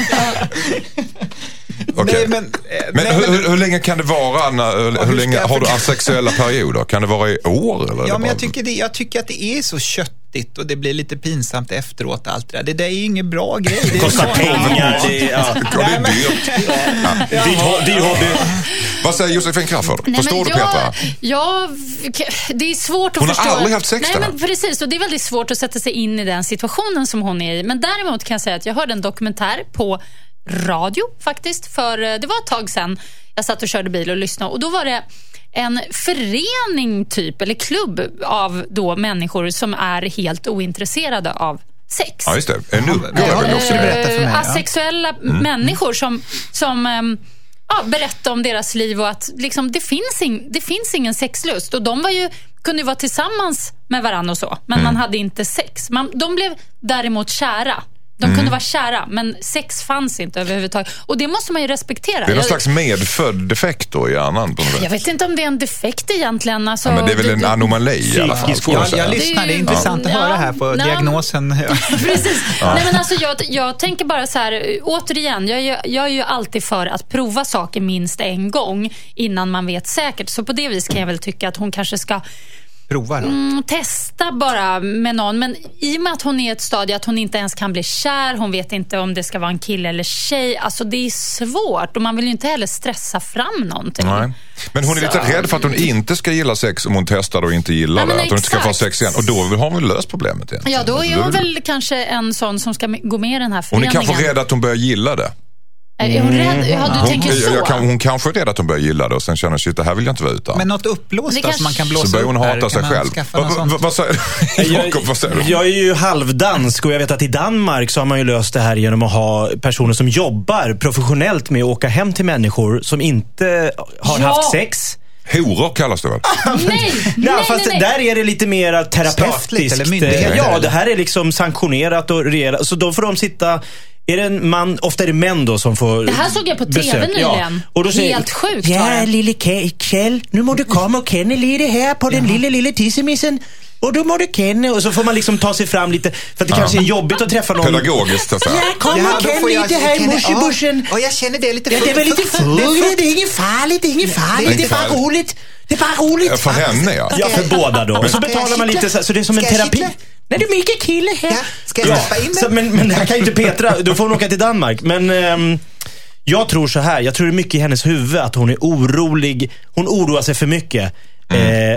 Okay. Nej, men, men, nej, hur, men hur, hur länge kan det vara? När, hur länge har du asexuella perioder? Kan det vara i år? Eller ja, men jag tycker, det, jag tycker att det är så köttigt och det blir lite pinsamt efteråt allt det där. Det där är ju ingen bra grej. Det kostar pengar. Det är, ja. det är dyrt. Ja. Dyr hobby. Vad säger Josefin Crafoord? Förstår jag, du Petra? Ja, det är svårt att hon förstå. Hon har aldrig haft sex. Nej, men precis, och det är väldigt svårt att sätta sig in i den situationen som hon är i. Men däremot kan jag säga att jag hörde en dokumentär på radio faktiskt, för det var ett tag sedan jag satt och körde bil och lyssnade, och då var det en förening typ, eller klubb av då människor som är helt ointresserade av sex. Ja, just det. En nu, ja, jag vill också berätta för mig, ja. Asexuella mm. människor som, som äm, ja, berättar om deras liv och att liksom, det, finns ing, det finns ingen sexlust, och de var ju, kunde ju vara tillsammans med varandra och så, men mm. man hade inte sex. Man, de blev däremot kära. De kunde mm. vara kära, men sex fanns inte överhuvudtaget. Och det måste man ju respektera. Det är någon jag, slags medfödd defekt då i hjärnan på något sätt. Jag vet inte om det är en defekt egentligen. Alltså, ja, men det är väl en det, anomali i alla fall. Jag, jag lyssnar, det är intressant ja. att höra här på ja, diagnosen. Precis. Ja. Nej, men alltså, jag, jag tänker bara så här, återigen, jag, jag, jag är ju alltid för att prova saker minst en gång innan man vet säkert. Så på det vis kan jag väl tycka att hon kanske ska prova då? Mm, testa bara med någon. Men i och med att hon är i ett stadie att hon inte ens kan bli kär, hon vet inte om det ska vara en kille eller tjej. Alltså det är svårt, och man vill ju inte heller stressa fram någonting. Nej. Men hon är lite så rädd för att hon inte ska gilla sex om hon testar och inte gillar ja, det. Att hon inte ska få sex igen. Och då har hon väl löst problemet igen. Ja, då är hon väl kanske en sån som ska gå med i den här föreningen. Hon är kanske rädd att hon börjar gilla det. Är hon rädd? Ja, du hon, tänker så. Jag kan, hon kanske är rädd att hon börjar gilla det och sen känner sig, det här vill jag inte vara utan. Men något uppblåst då, så man kan blåsa upp. Så börjar hon hata sig själv. Vad säger du? Jakob, vad säger du? Jag är ju halvdansk och jag vet att i Danmark så har man ju löst det här genom att ha personer som jobbar professionellt med att åka hem till människor som inte har ja. haft sex. Horor kallas det väl? nej, nej, nej, nej, fast nej. där är det lite mer terapeutiskt. Eller myndighet. Ja, det här är liksom sanktionerat och regerat. Så då får de sitta... Är det en man, ofta är det män då som får det här såg jag på tv besök. nyligen. Ja. Och då säger, helt sjukt. Ja, lille Kjell, nu må du komma och känna lite här på den lilla, lilla tissemissen. Och då må du känna. Och så får man liksom ta sig fram lite. För att det ja. kanske är jobbigt att träffa någon. Pedagogiskt alltså. Ja, kom ja, och känna lite här i morsebushen. Ja, jag känner det lite ja, det är väl lite full. Det är inget farligt, det är inget farligt. Det är bara roligt. Det är bara roligt. För henne, ja. Ja, för båda då. Och så betalar man lite så, så det är som en terapi. Nej, du är mycket kille här. Ja, ska jag släppa in så, men, men det här kan ju inte Petra. Då får hon åka till Danmark. Men um, jag tror så här. Jag tror det är mycket i hennes huvud att hon är orolig. Hon oroar sig för mycket. Mm. Eh,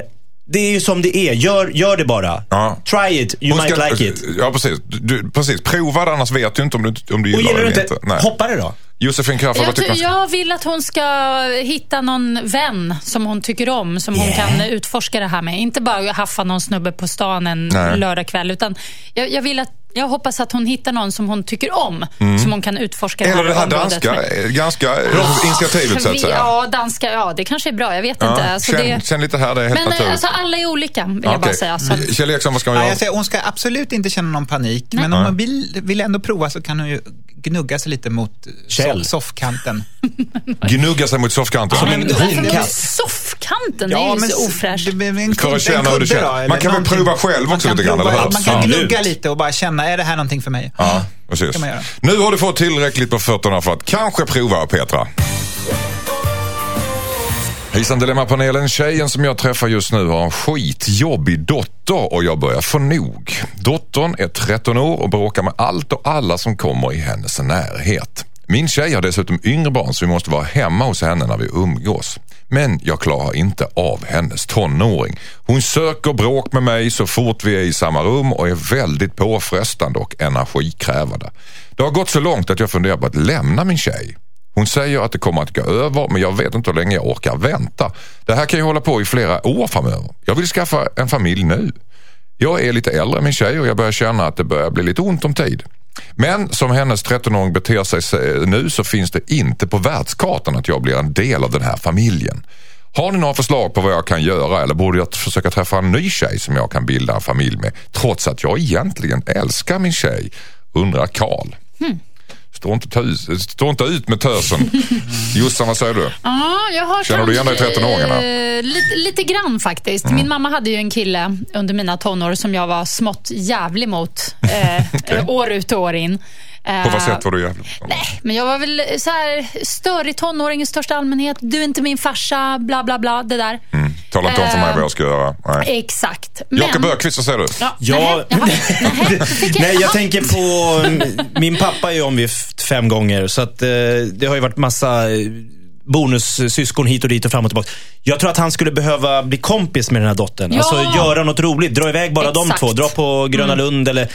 det är ju som det är. Gör, gör det bara. Ja. Try it, you ska, might like it. Ja, precis. Du, precis. Prova det, annars vet du inte om du, om du gillar det eller inte. Nej. Hoppa det då. Josefin Crafoord, vad tycker jag, jag vill att hon ska hitta någon vän som hon tycker om, som yeah. hon kan utforska det här med. Inte bara haffa någon snubbe på stan en Nej. lördag kväll, utan jag, jag vill att jag hoppas att hon hittar någon som hon tycker om, mm. som hon kan utforska det här Eller det här danska, med. ganska oh, initiativet så att säga. Ja, danska, ja, det kanske är bra, jag vet ja, inte. Alltså, känn, det... känn lite här, det är helt Men naturligt. alltså, alla är olika, vill okay. jag bara säga. Så att... Kjell Eriksson, vad ska hon göra? Ja, jag säger, hon ska absolut inte känna någon panik, Nej. men om hon vill, vill ändå prova så kan hon ju gnugga sig lite mot soffkanten. Gnugga sig mot soffkanten? Ja, men soffkanten? Soffkanten ja, är ju men, så ofräsch. För att känna hur du känner. Man kan väl prova själv också lite grann, eller hur? Man kan gnugga lite och bara känna, är det här någonting för mig? Ja, precis. Nu har du fått tillräckligt på fötterna för att kanske prova, Petra. Hejsan Dilemma-panelen. Tjejen som jag träffar just nu har en skitjobbig dotter och jag börjar få nog. Dottern är tretton år och bråkar med allt och alla som kommer i hennes närhet. Min tjej har dessutom yngre barn så vi måste vara hemma hos henne när vi umgås. Men jag klarar inte av hennes tonåring. Hon söker bråk med mig så fort vi är i samma rum och är väldigt påfrestande och energikrävande. Det har gått så långt att jag funderar på att lämna min tjej. Hon säger att det kommer att gå över, men jag vet inte hur länge jag orkar vänta. Det här kan ju hålla på i flera år framöver. Jag vill skaffa en familj nu. Jag är lite äldre än min tjej och jag börjar känna att det börjar bli lite ont om tid. Men som hennes tretton-åring beter sig nu så finns det inte på världskartan att jag blir en del av den här familjen. Har ni några förslag på vad jag kan göra eller borde jag försöka träffa en ny tjej som jag kan bilda en familj med trots att jag egentligen älskar min tjej? Undrar Karl. Hmm. Stå inte, tös, stå inte ut med tösen. Jossan, vad säger du? Ja, jag har Känner du igen dig i tretton-åringarna? Eh, lite, lite grann faktiskt. Mm. Min mamma hade ju en kille under mina tonår som jag var smått jävlig mot eh, okay. år ut och år in. På vad sätt var du jävlig? Nej, men jag var väl så här störig tonåring i största allmänhet. Du är inte min farsa, bla bla bla, det där. Mm. Tala inte om för mig vad jag ska göra. Nej. Exakt. Jocke Bökvist, vad säger du? Ja, ja. Nej, nej, nej, jag tänker på min pappa är omgift fem gånger så att eh, det har ju varit massa bonussyskon hit och dit och fram och tillbaka. Jag tror att han skulle behöva bli kompis med den här dottern. Ja. Alltså göra något roligt. Dra iväg bara Exakt. de två. Dra på Gröna mm. Lund eller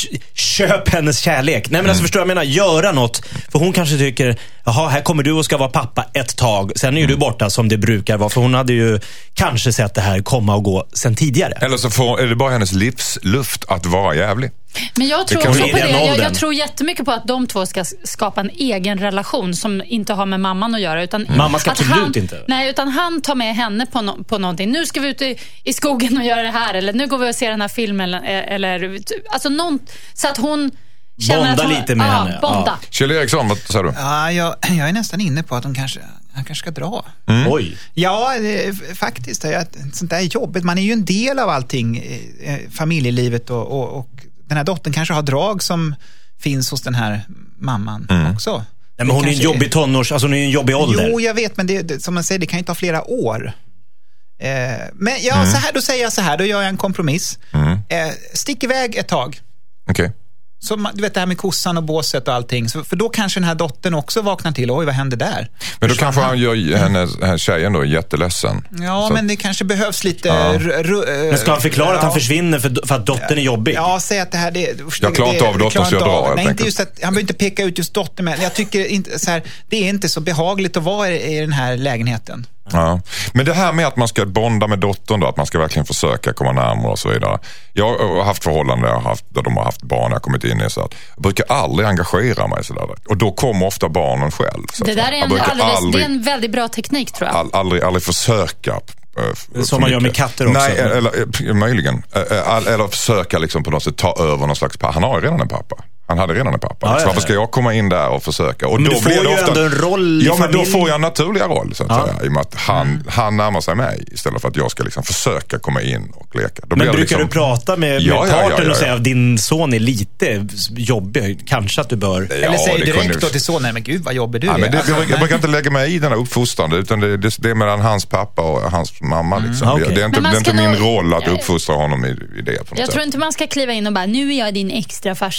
köp hennes kärlek. Nej men mm. alltså förstår jag menar, göra något. För hon kanske tycker, jaha, här kommer du och ska vara pappa ett tag. Sen är ju mm. du borta som det brukar vara. För hon hade ju kanske sett det här komma och gå sen tidigare. Eller så får, är det bara hennes livsluft att vara jävlig. Men jag tror också på det. Jag, jag tror jättemycket på att de två ska skapa en egen relation som inte har med mamman att göra. Utan mm. Mamma ska absolut han, inte. Nej, utan han tar med henne på, no, på någonting. Nu ska vi ut i, i skogen och göra det här. Eller nu går vi och ser den här filmen. Eller, eller, alltså någon, så att hon känner bonda att hon, lite med ah, henne. Bonda. Ja. Kjell Eriksson, vad säger du? Ja, jag, jag är nästan inne på att de kanske... Han kanske ska dra. Mm. Oj. Ja, det, faktiskt. Det, sånt där är jobbigt. Man är ju en del av allting. Eh, familjelivet och, och, och den här dottern kanske har drag som finns hos den här mamman mm. också. Nej, men hon är en jobbig tonårs, alltså hon är en jobbig ålder. Jo, jag vet, men det, det, som man säger, det kan ju ta flera år. Eh, men ja, mm. så här, då säger jag så här, då gör jag en kompromiss. Mm. Eh, stick iväg ett tag. Okej. Okay. Så man, du vet det här med kossan och båset och allting. Så, för då kanske den här dottern också vaknar till. Oj, vad hände där? Men då så kanske han gör henne, henne tjejen då jätteledsen. Ja, så. Men det kanske behövs lite... Ja. R, r, men ska han förklara ja. att han försvinner för, för att dottern är jobbig? Ja, säg att det här... Det, jag klarar inte av dottern så jag drar. Nej, inte just att, han behöver inte peka ut just dottern, men jag tycker inte så här, det är inte så behagligt att vara i, i den här lägenheten. Ja. Men det här med att man ska bonda med dottern då, att man ska verkligen försöka komma närmare och så vidare. Jag har haft förhållanden där, jag har haft, där de har haft barn, jag har kommit in i så att jag brukar aldrig engagera mig sådär. Och då kommer ofta barnen själv. Så det där är en, alldeles, aldrig, det är en väldigt bra teknik tror jag. All, aldrig, aldrig försöka. Äh, som man gör med katter också. Nej, eller möjligen. Eller, eller försöka liksom på något sätt ta över någon slags pappa. Han har ju redan en pappa. Han hade redan en pappa. Ja, så varför ska jag komma in där och försöka? Och men då du får blir det ju ofta, ändå en roll i ja, men då familjen. får jag en naturliga roll så att ja. säga. I och med att han, mm. han närmar sig mig istället för att jag ska liksom försöka komma in och leka. Då men blir brukar liksom, du prata med, med ja, partnern ja, ja, ja, ja. och säga att din son är lite jobbig? Kanske att du bör... Ja, eller säg direkt kunde... då till sonen, men gud vad jobbig du ja, är. Men det, alltså, jag, jag brukar inte lägga mig i den här uppfostran utan det, det, det är mellan hans pappa och hans mamma. Liksom. Mm, okay. Det är inte, det är inte min nog... roll att uppfostra honom i, i det. På något jag sätt. tror inte man ska kliva in och bara, nu är jag din extra farsa.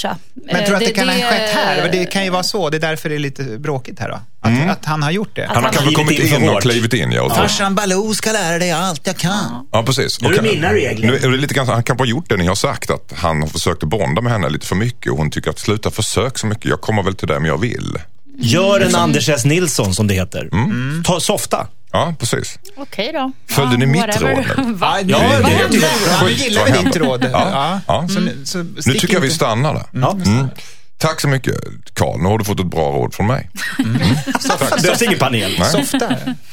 Men tror du att det, det kan det, ha skett här? Det kan ju vara så. Det är därför det är lite bråkigt här då. Att, Mm. att han har gjort det. Att Han har han kanske har kommit klivit in in för och hårt. klivit in. Ja, och Farsan Baloo ska lära dig allt jag kan. ja precis. Nu är det Och- mina regler. Nu är det lite grann, han kan bara ha gjort det ni har sagt, att han har försökt att bonda med henne lite för mycket och hon tycker att sluta försök så mycket. Jag kommer väl till det, men jag vill. Gör en Anders S. Nilsson som det heter. Mm. Ta softa. Ja, precis. Okej då. Följde ni mitt whatever. råd nu? Va? Ja, Ja, nu, det nu, är nu, skit. nu gillar vi Vad ditt råd. Ja. Ja. Ja. Så, nu- så Nu stick tycker jag vi inte- stannar där. Ja. Mm. Tack så mycket, Carl. Nu har du fått ett bra råd från mig. Det behövs ingen panel. Nej. Softa.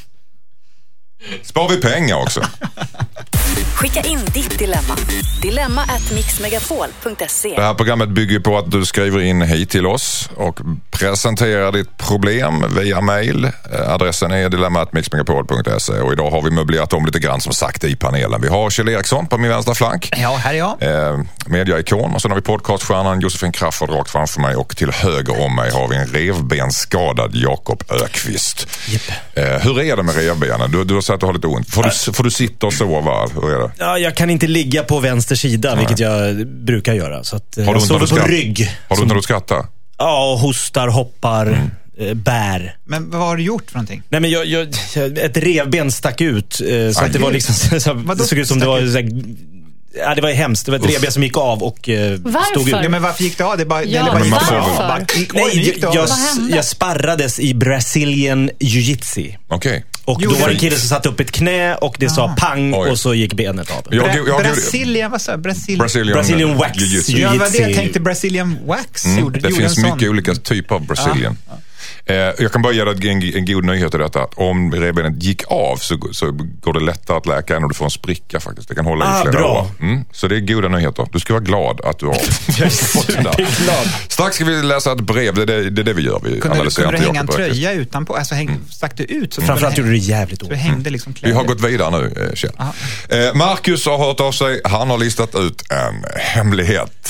Spar vi pengar också. Skicka in ditt dilemma. Dilemma at mixmegapol punkt se. Det här programmet bygger på att du skriver in hit till oss och presenterar ditt problem via mail. Adressen är dilemma at mixmegapol punkt se och idag har vi möblerat om lite grann som sagt i panelen. Vi har Kjell Eriksson på min vänstra flank. Ja, här är jag. Eh, mediaikon och sen har vi podcaststjärnan Josefin Crafoord rakt framför mig och till höger om mig har vi en revbensskadad Jakob Ökvist. Yep. Eh, hur är det med revbenen? Du, du har sagt att du har lite ont. Får du, får du sitta och sova? Hur är det? Ja, jag kan inte ligga på vänster sida, vilket jag brukar göra. Så att, eh, Har du jag ont när sover du på skrattar? rygg. Har du ont när du skrattar? Ja, och hostar, hoppar, Mm. eh, bär. Men vad har du gjort för någonting? Nej, men jag, jag, ett revben stack ut. Eh, så Aj. att det var liksom så, Vadå det såg ut som det stack var ut? så här, ja, det var hemskt. Det var ett Uff. revben som gick av och eh, Varför? stod ut. Ja, men varför gick det av? Det bara, Ja, eller bara men gick man det får av? väl- Bara, oj, nu Nej, gick det av. jag, Vad hände? jag sparrades i Brazilian jiu-jitsu. Okej. Och Gjorde då var det det? en kille som satte upp ett knä och det sa pang Oj. och så gick benet av. Jag, Bra- jag, jag, Brasilien, vad sa jag? Brasil... Brazilian, Brazilian wax. Jiu-Jitsu. Ja, vad det jag Jiu-jitsu. tänkte. Brazilian wax Mm, gjorde, det gjorde finns en mycket sån. olika typer av Brasilien. Eh, jag kan bara ge dig en, en god nyhet i detta. Att om revbenet gick av så, så går det lättare att läka än om du får en spricka faktiskt. Det kan hålla Ah, i flera bra. år. Mm, så det är goda nyheter. Du ska vara glad att du har Jag är fått den där. superglad. Strax ska vi läsa ett brev. Det är det, det, är det vi gör. Vi Kunde, analyserar kunde du inte hänga en Jakob Öqvist. tröja utanpå? Alltså häng, stack du ut? Så Framförallt gjorde det jävligt så ont. det hängde liksom Vi kläder. har gått vidare nu, eh, Kjell. Eh, Marcus har hört av sig. Han har listat ut en hemlighet.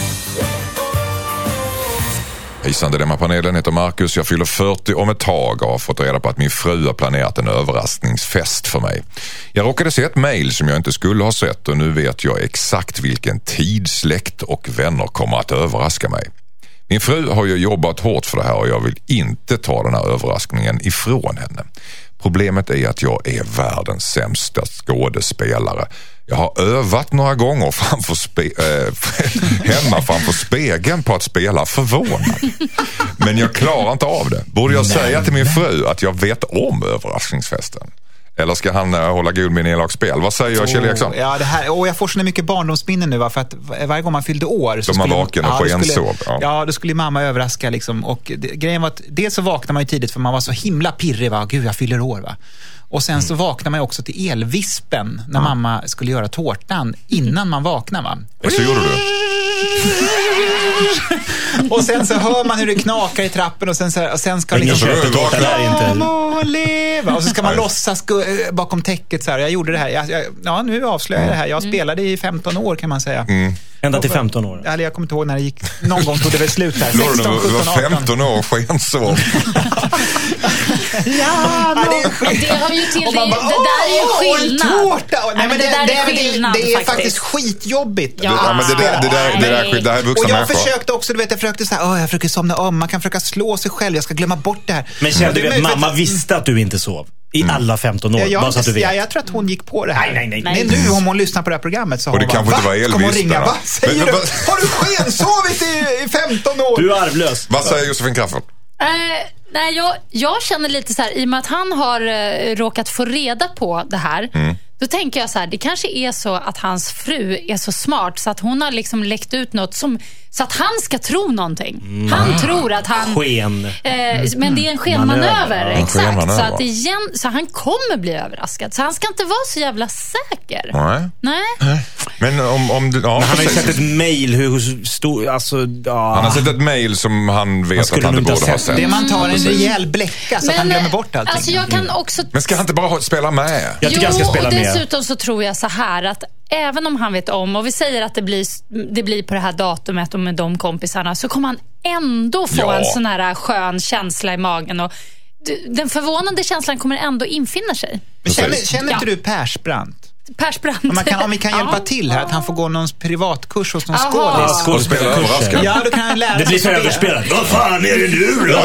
Hejsan, Dilemma-panelen heter Marcus. Jag fyller fyrtio om ett tag och har fått reda på att min fru har planerat en överraskningsfest för mig. Jag råkade se ett mejl som jag inte skulle ha sett och nu vet jag exakt vilken tid släkt och vänner kommer att överraska mig. Min fru har ju jobbat hårt för det här och jag vill inte ta den här överraskningen ifrån henne. Problemet är att jag är världens sämsta skådespelare. Jag har övat några gånger framför spe- äh, hemma framför spegeln på att spela förvånad. Men jag klarar inte av det. Borde jag säga till min fru att jag vet om överraskningsfesten? Eller ska han uh, hålla god med en elak spel? Vad säger jag, Kjell Eriksson? Ja, det här, och jag får så mycket barndomsminnen nu, va? För att varje gång man fyllde år så Då man skulle, vaken och ja, då skulle, skensov, ja. ja, då skulle mamma överraska liksom, och det, grejen var att dels så vaknade man ju tidigt för man var så himla pirrig, va? Gud, jag fyller år, va? Och sen så vaknade man ju också till elvispen när mamma skulle göra tårtan innan man vaknade, va? Och så gjorde du. Och sen så hör man hur det knakar i trappen och sen, så, och sen ska Ingen liksom... köttetårta där inte. Kom och leva. Och så ska man Nej. låtsas gå eh, bakom täcket så här. Jag gjorde det här. Jag, jag, ja, nu avslöjar jag det här. Jag spelade i femton år kan man säga. Mm. Ända till femton år. Eller jag kommer inte ihåg när det gick. Någon gång tog det väl slut där. Låg du sexton, när du sjutton, var arton. femton år och skensov? Ja, Ja, det är skit. det har ju till Och man det, bara, det där är ju "Åh, skillnad. en tårta!" Nej, Nej, men det där är det, skillnad det är faktiskt faktiskt. skitjobbigt. Ja, Ja, men det där, det där, det där, det där är vuxna Och jag människor. försökte också, du vet, jag försökte så här, åh, jag försöker somna om, man kan försöka slå sig själv, jag ska glömma bort det här. Men Kjell, du Det är vet, möjligt mamma att- visste att du inte sov. I alla femton år, Ja, jag, bara så att du vet. ja, jag tror att hon gick på det här. Nej, nej, nej. Men nu om hon lyssnar på det här programmet så har Och det hon kanske bara, inte var va? Ska hon elvispen, ringa? då? Va? Säger Men- du? men- Har du skensovit i, i femton år? Du är arvlös. Vad säger Josefin Crafoord? Eh, nej, jag, jag känner lite så här, i och med att han har eh, råkat få reda på det här, Mm. då tänker jag så här, det kanske är så att hans fru är så smart så att hon har liksom läckt ut något som, så att han ska tro någonting. Han tror att han... Sken. Eh, men det är en skenmanöver, Manöver, ja. En exakt. skenmanöver. Så, att igen, så han kommer bli överraskad. Så han ska inte vara så jävla säker. Nej. Nej. Men om, om du, ja, Men han har ju precis. sett ett mejl hur stor, alltså, ja. Han har sett ett mejl som han vet skulle att han nog inte inte borde ha ha sett. sett. Det man tar en Precis. rejäl bläcka så att han glömmer bort allting. Alltså jag kan också... Men ska han inte bara ha- spela med? Jag tycker han ska spela och med. dessutom så tror jag så här att även om han vet om, och vi säger att det blir, det blir på det här datumet och med de kompisarna, så kommer han ändå få Ja. en sån här skön känsla i magen och d- den förvånande känslan kommer ändå infinna sig. Men känner, Precis. känner inte Ja. du Persbrandt? Persbrandt. Om, man kan, om vi kan hjälpa ja. till här, att han får gå någon privatkurs hos någon Aha. skådis. Skådespelare överraskar. Ja, då kan han lära Det blir så överspelat. Vad fan är det nu då?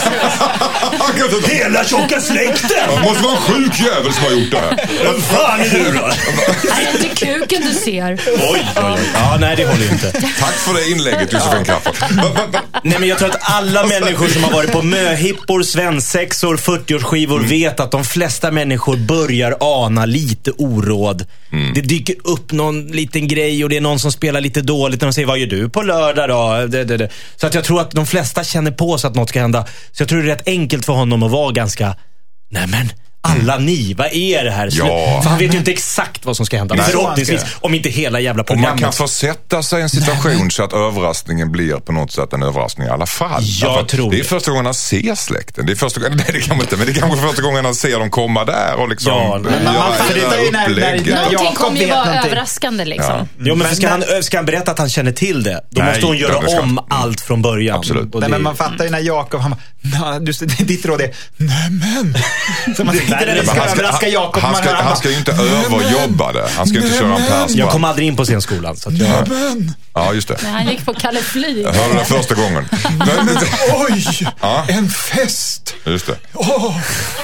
Hela tjocka släkten. Det måste vara en sjuk jävel som har gjort det här. Vad fan är du då? Nej, det är inte kuken du ser. Oj, oj, oj. Ja, nej, det håller ju inte. Tack för det inlägget, Josefin Crafoord. Nej, men jag tror att alla människor som har varit på möhippor, svensexor, fyrtioårsskivor mm. vet att de flesta människor börjar ana lite oråd. Mm. Det dyker upp någon liten grej och det är någon som spelar lite dåligt och de säger, vad gör du på lördag då? Det, det, det. Så att jag tror att de flesta känner på sig att något ska hända. Så jag tror det är rätt enkelt för honom att vara ganska, nej men alla ni, vad är det här? Ja. För han vet ju inte exakt vad som ska hända. Nej. Förhoppningsvis, om inte hela jävla Om programmet. man kan försätta sig i en situation så att överraskningen blir på något sätt en överraskning i alla fall. Jag tror det är det. första gången han ser släkten. Det är första gången, nej det kan man inte, men det är kanske första gången han ser dem komma där och liksom Ja, men man göra fattar det ju när- upplägget. när- Någonting Jakob kommer ju vet vara någonting. överraskande liksom. Ja. Jo, men, Men- ska, han, ska han berätta att han känner till det? Då Nej, måste hon göra det ska- om allt från början. Absolut. Och Nej, det, men man fattar ju när Jakob, han bara, du, ditt råd är, nämen. Så man sitter där men och ska han ska- överraska Jakob. Han man ska, hör han bara, ska ju inte överjobba det. Han ska ju inte köra en jag persband. kom aldrig in på scenskolan. Så att jag, nämen. Ja, just det. När han gick på Kalle Flyg. Jag hörde det första gången. Oj, Ja. en fest. Just det. Åh.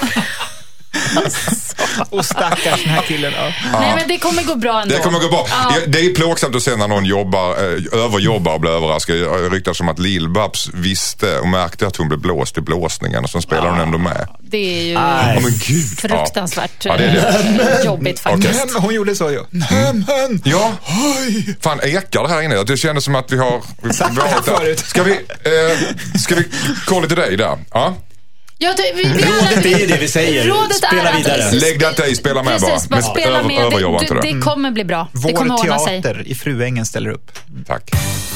Och stackars den här killen. Ja. Nej, men det kommer gå bra ändå. Det kommer gå bra. Ja. Det är plågsamt att se när någon jobbar, eh, överjobbar och blir överraskad. Jag ryktas som att Lill-Babs visste och märkte att hon blev blåst i blåsningen och sen spelar hon ändå med. Det är ju Aj. Ja, men gud. fruktansvärt Ja, det är det. eh, jobbigt faktiskt. Okej. Nämen, hon gjorde så ju. Nämen. Ja, Oj. fan ekar det här inne. Det kändes som att vi har... Vi Sagt det här varit där. förut. Ska vi, eh, ska vi kolla till dig där? Ja. Ja, det, vi, vi rådet är ju det vi säger. Rådet Spela är att- vidare. Lägg dig inte i, spela med Precis, bara. bara spela över- med. överjobba Det, inte det, det. det kommer bli bra. Det kommer Vår ordna sig. teater i Fruängen ställer upp. Tack.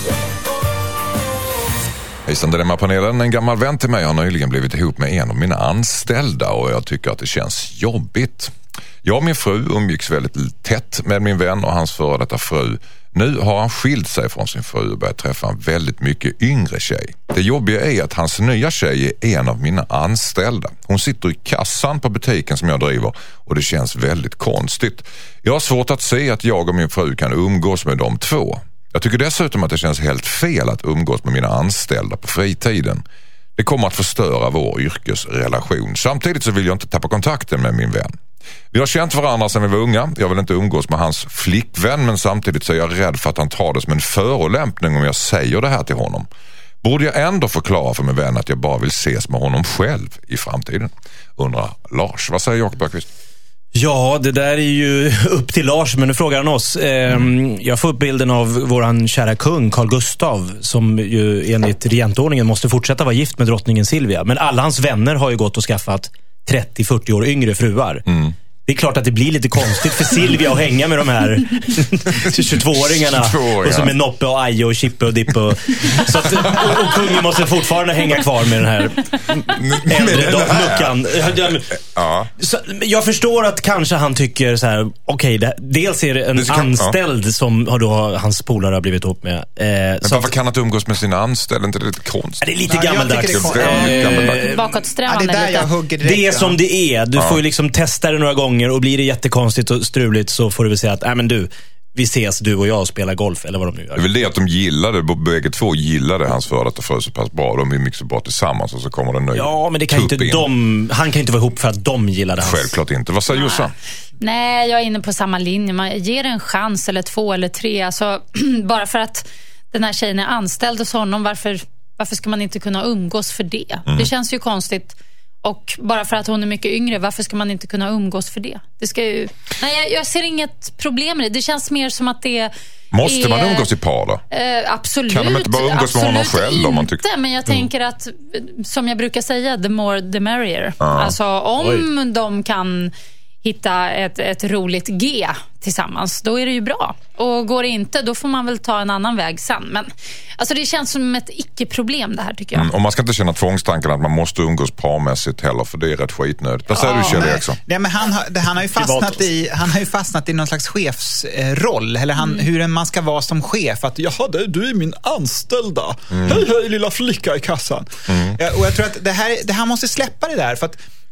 Hejsan Dilemma-panelen. En gammal vän till mig har nyligen blivit ihop med en av mina anställda och jag tycker att det känns jobbigt. Jag och min fru umgicks väldigt tätt med min vän och hans före detta fru. Nu har han skilt sig från sin fru och börjat träffa en väldigt mycket yngre tjej. Det jobbiga är att hans nya tjej är en av mina anställda. Hon sitter i kassan på butiken som jag driver och det känns väldigt konstigt. Jag har svårt att se att jag och min fru kan umgås med de två. Jag tycker dessutom att det känns helt fel att umgås med mina anställda på fritiden. Det kommer att förstöra vår yrkesrelation. Samtidigt så vill jag inte tappa kontakten med min vän. Vi har känt varandra sedan vi var unga. Jag vill inte umgås med hans flickvän men samtidigt så är jag rädd för att han tar det som en förolämpning om jag säger det här till honom. Borde jag ändå förklara för min vän att jag bara vill ses med honom själv i framtiden? Undrar Lars. Vad säger Jakob Bergqvist? Ja, det där är ju upp till Lars, men nu frågar han oss. Mm. Jag får upp bilden av våran kära kung, Carl Gustav, som ju enligt regentordningen måste fortsätta vara gift med drottningen Silvia. Men alla hans vänner har ju gått och skaffat trettio fyrtio år yngre fruar. Mm. Det är klart att det blir lite konstigt för Silvia att hänga med de här tjugotvååringarna. Och som är Noppe och Aje och Chippe och Dippe. Och, så att, och, och kungen måste fortfarande hänga kvar med den här äldre muckan. Ja. Så, jag förstår att kanske han tycker så här, okej, okay, dels är det en det ska, anställd ja. som har då hans polare har blivit ihop med. Eh, Men så varför att, kan han inte umgås med sina anställda? Inte det lite konstigt? det är lite Ja, gammaldags. jag tycker det är konstigt. Eh, Bakåtsträvande Ja, det är där lite. jag hugger direkt. Det är som det är. Du Ja. får ju liksom testa det några gånger och blir det jättekonstigt och struligt så får du väl säga att, nej men du, vi ses du och jag och spelar golf eller vad de nu gör. Det är väl det att de gillade, bägge två gillade hans före detta fru så pass bra. De är mycket så bra tillsammans och så kommer det en ny Ja, men det kan inte tupp in. de, han kan inte vara ihop för att de gillade hans. Självklart inte. Vad säger Jossan? Nej, jag är inne på samma linje. Man ger en chans eller två eller tre. Alltså, bara för att den här tjejen är anställd hos honom, varför, varför ska man inte kunna umgås för det? Mm. Det känns ju konstigt. Och bara för att hon är mycket yngre, varför ska man inte kunna umgås för det? Det ska ju... Nej, jag, jag ser inget problem med det. Det känns mer som att det Måste är... man umgås i par då? Eh, absolut. Kan de inte bara umgås med honom själv inte, om man tycker? Men jag tänker att, som jag brukar säga, the more the merrier. Ah. Alltså om Oj. de kan hitta ett, ett roligt G tillsammans, då är det ju bra. Och går det inte, då får man väl ta en annan väg sen. Men alltså det känns som ett icke-problem det här, tycker jag. Mm, och man ska inte känna tvångstanken att man måste umgås parmässigt heller, för det är rätt skitnödigt. Vad säger Ja. du, Kjell Eriksson? Nej, men han, har, det, han, har ju fastnat i, han har ju fastnat i någon slags chefsroll. Eller han, Mm. hur man ska vara som chef. Att, jaha, det, du är min anställda. Mm. Hej, hej, lilla flicka i kassan. Mm. Ja, och jag tror att det här, det här måste släppa det där. För att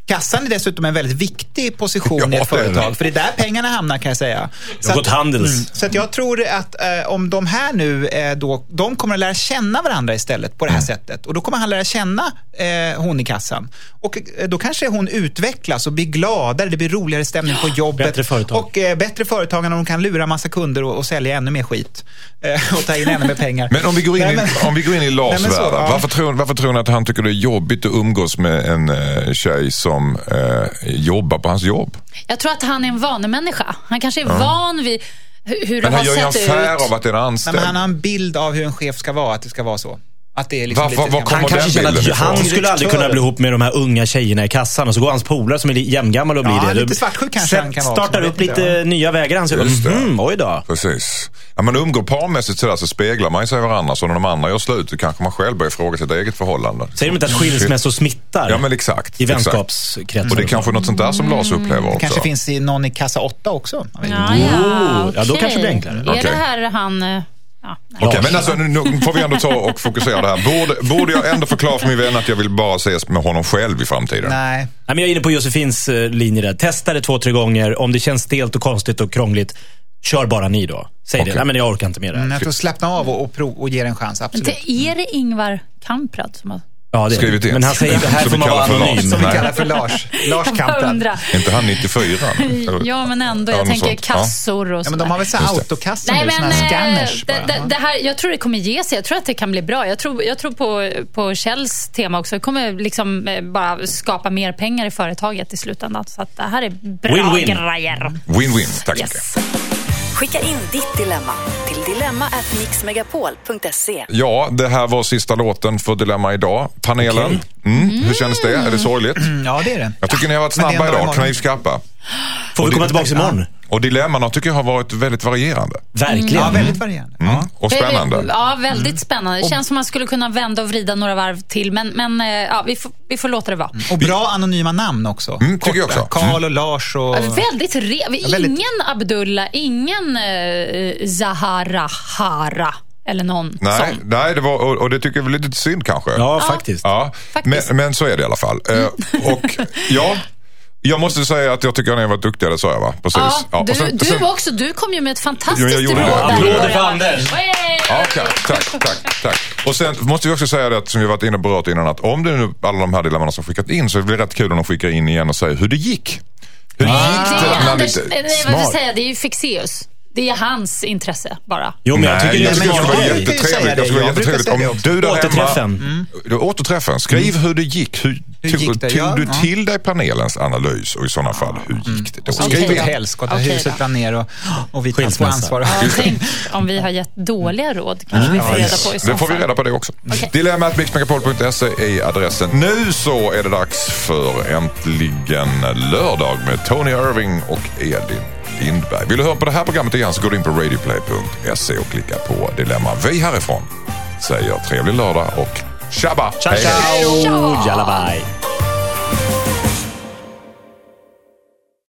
Kassan är dessutom en väldigt viktig position Ja, i ett det är det. företag. För det är där pengarna hamnar, kan jag säga. Så Något att, handels. mm, så att jag tror att eh, om de här nu eh, då, de kommer att lära känna varandra istället på det här sättet. Och då kommer han lära känna eh, hon i kassan. Och eh, då kanske hon utvecklas och blir gladare, det blir roligare stämning på jobbet. Bättre företag. Och eh, bättre företag när de kan lura massa kunder och, och sälja ännu mer skit. Eh, och ta in ännu mer pengar. Men om vi går in, Nej, i, men- om vi går in i Lars Nej, men så, värld, ja. varför, tror, varför tror ni att han tycker det är jobbigt att umgås med en eh, tjej som eh, jobbar på hans jobb? Jag tror att han är en vanemänniska. Han kanske är van vid hur, hur det Men har han gör ju en sett affär ut. av att det är en Nej, anställd. men han har en bild av hur en chef ska vara, att det ska vara så. Att det är liksom Var- lite var- var gammalt. kommer Han kanske den känner bilden att ifrån? han skulle aldrig kunna bli ihop med de här unga tjejerna i kassan och så går hans polare som är jämngammal och blir Ja, det. lite svartsjuk kanske Sätt- han kan vara Startar också, upp jag vet inte, lite nya vägar. Han säger, Just det. mm, oj då. Precis. Ja, man umgår parmässigt sådär så speglar man sig varandra, så när de andra gör slut så kanske man själv börjar fråga sitt eget förhållande. Säger de inte att skilsmässor smittar? Ja, men exakt. I exakt. vänskapskretsar. Och det är kanske något sånt där som Lars upplever också. Kanske finns i någon i kassa åtta också. Jag vet inte. Ja, ja, Oh, ja, då okej. kanske det blir enklare. Är Okej. det här han... eh, Ja, nej. Okej, men alltså, nu nu får vi ändå ta och fokusera det här. Borde, borde jag ändå förklara för min vän att jag vill bara ses med honom själv i framtiden? Nej. Nej, men jag är inne på Josefins eh, linje där. Testa det två, tre gånger. Om det känns stelt och konstigt och krångligt, kör bara ni då. Säg Okej. det. Nej, men jag orkar inte med det. Mm, jag tror slappna av och, och, prov, och ge det en chans, Men absolut. det, är det Ingvar Kamprad som har... Ja, det är Skrivit det. in. Men han säger, det här Som får vi man vara kallar för Lars. anonym. Som vi Nej. kallar för Lars. Lars Jag bara Kamprad. undrar. Är inte han nittiofyra? Eller? Ja, men ändå. Ja, Jag något tänker sånt. Ja. kassor och Ja, så men de har väl så här Just det. autokassor Nej, nu, såna men här eh, scanners det, bara. det, det här, jag tror det kommer ge sig. Jag tror att det kan bli bra. Jag tror, jag tror på, på Kjells tema också. Det kommer liksom eh, bara skapa mer pengar i företaget i slutändan. Så att det här är bra Win-win. grejer. Win-win, tack så mycket. Yes. Skicka in ditt dilemma till dilemma at mixmegapol punkt se. Ja, det här var sista låten för Dilemma idag. Panelen, mm, hur känns det? Är det sorgligt? Mm, ja, det är det. Jag tycker ni har varit Men det är snabba ändå idag, imorgon. knivskarpa. Får vi komma tillbaka imorgon? Och dilemmana tycker jag har varit väldigt varierande. Verkligen. Ja, väldigt varierande. Mm. Ja. Och spännande. Ja, väldigt spännande. Det känns som man skulle kunna vända och vrida några varv till. Men, men eh, ja, vi, får, vi får låta det vara. Och bra anonyma namn också. Mm, tycker jag också. Karl och Lars och... Ja, väldigt re- väldigt- Ingen Abdullah, ingen eh, Zahara Hara eller någon Nej, sån. nej det var, och, och det tycker jag är lite synd kanske. Ja, faktiskt. Ja, faktiskt. men, men så är det i alla fall. Eh, och ja, jag måste säga att jag tycker att ni har varit duktiga, det sa jag va? Precis. Ja, Ja, och du, sen- du sen- också. Du kom ju med ett fantastiskt Jo, jag gjorde råd. det. där i Applåder början. för Anders. Hey! Ja, tack, tack, tack, tack. Och sen måste vi också säga det som vi varit inne och berört innan, att om det nu alla de här dilemman som skickat in, så är det rätt kul om de skickar in igen och säger hur det gick. Hur gick Det det? är, när Anders, lite- nej, vad vill smart. säga, det är ju Fixeus. Det är hans intresse bara. Jo, men jag Nej, tycker det är jag en tycker det smart skulle vara grej. jättetrevligt. Jag skulle vara Jag brukar jättetrevligt säga det om också. du där Återträffen. hemma... Mm. Återträffen. Skriv hur det gick. Hur, Hur tog, gick det? tog Ja, du ja. till dig panelens analys och i sådana fall, hur gick det då? Så Skriv okay. in. helst, att Okej huset då. brann ner och, och vi tar på Skilsmässa. ansvar. Ja, tänk om vi har gett dåliga råd. Kanske vi får reda på i så Det får vi fall. reda på det också. Okej. Dilemma at mixmegapol punkt se är adressen. Nu så är det dags för äntligen lördag med Tony Irving och Edin Lindberg. Vill du höra på det här programmet igen så går du in på radioplay punkt se och klicka på Dilemma. Vi härifrån säger trevlig lördag och tjabba! Ciao, ciao. Jalla, bye.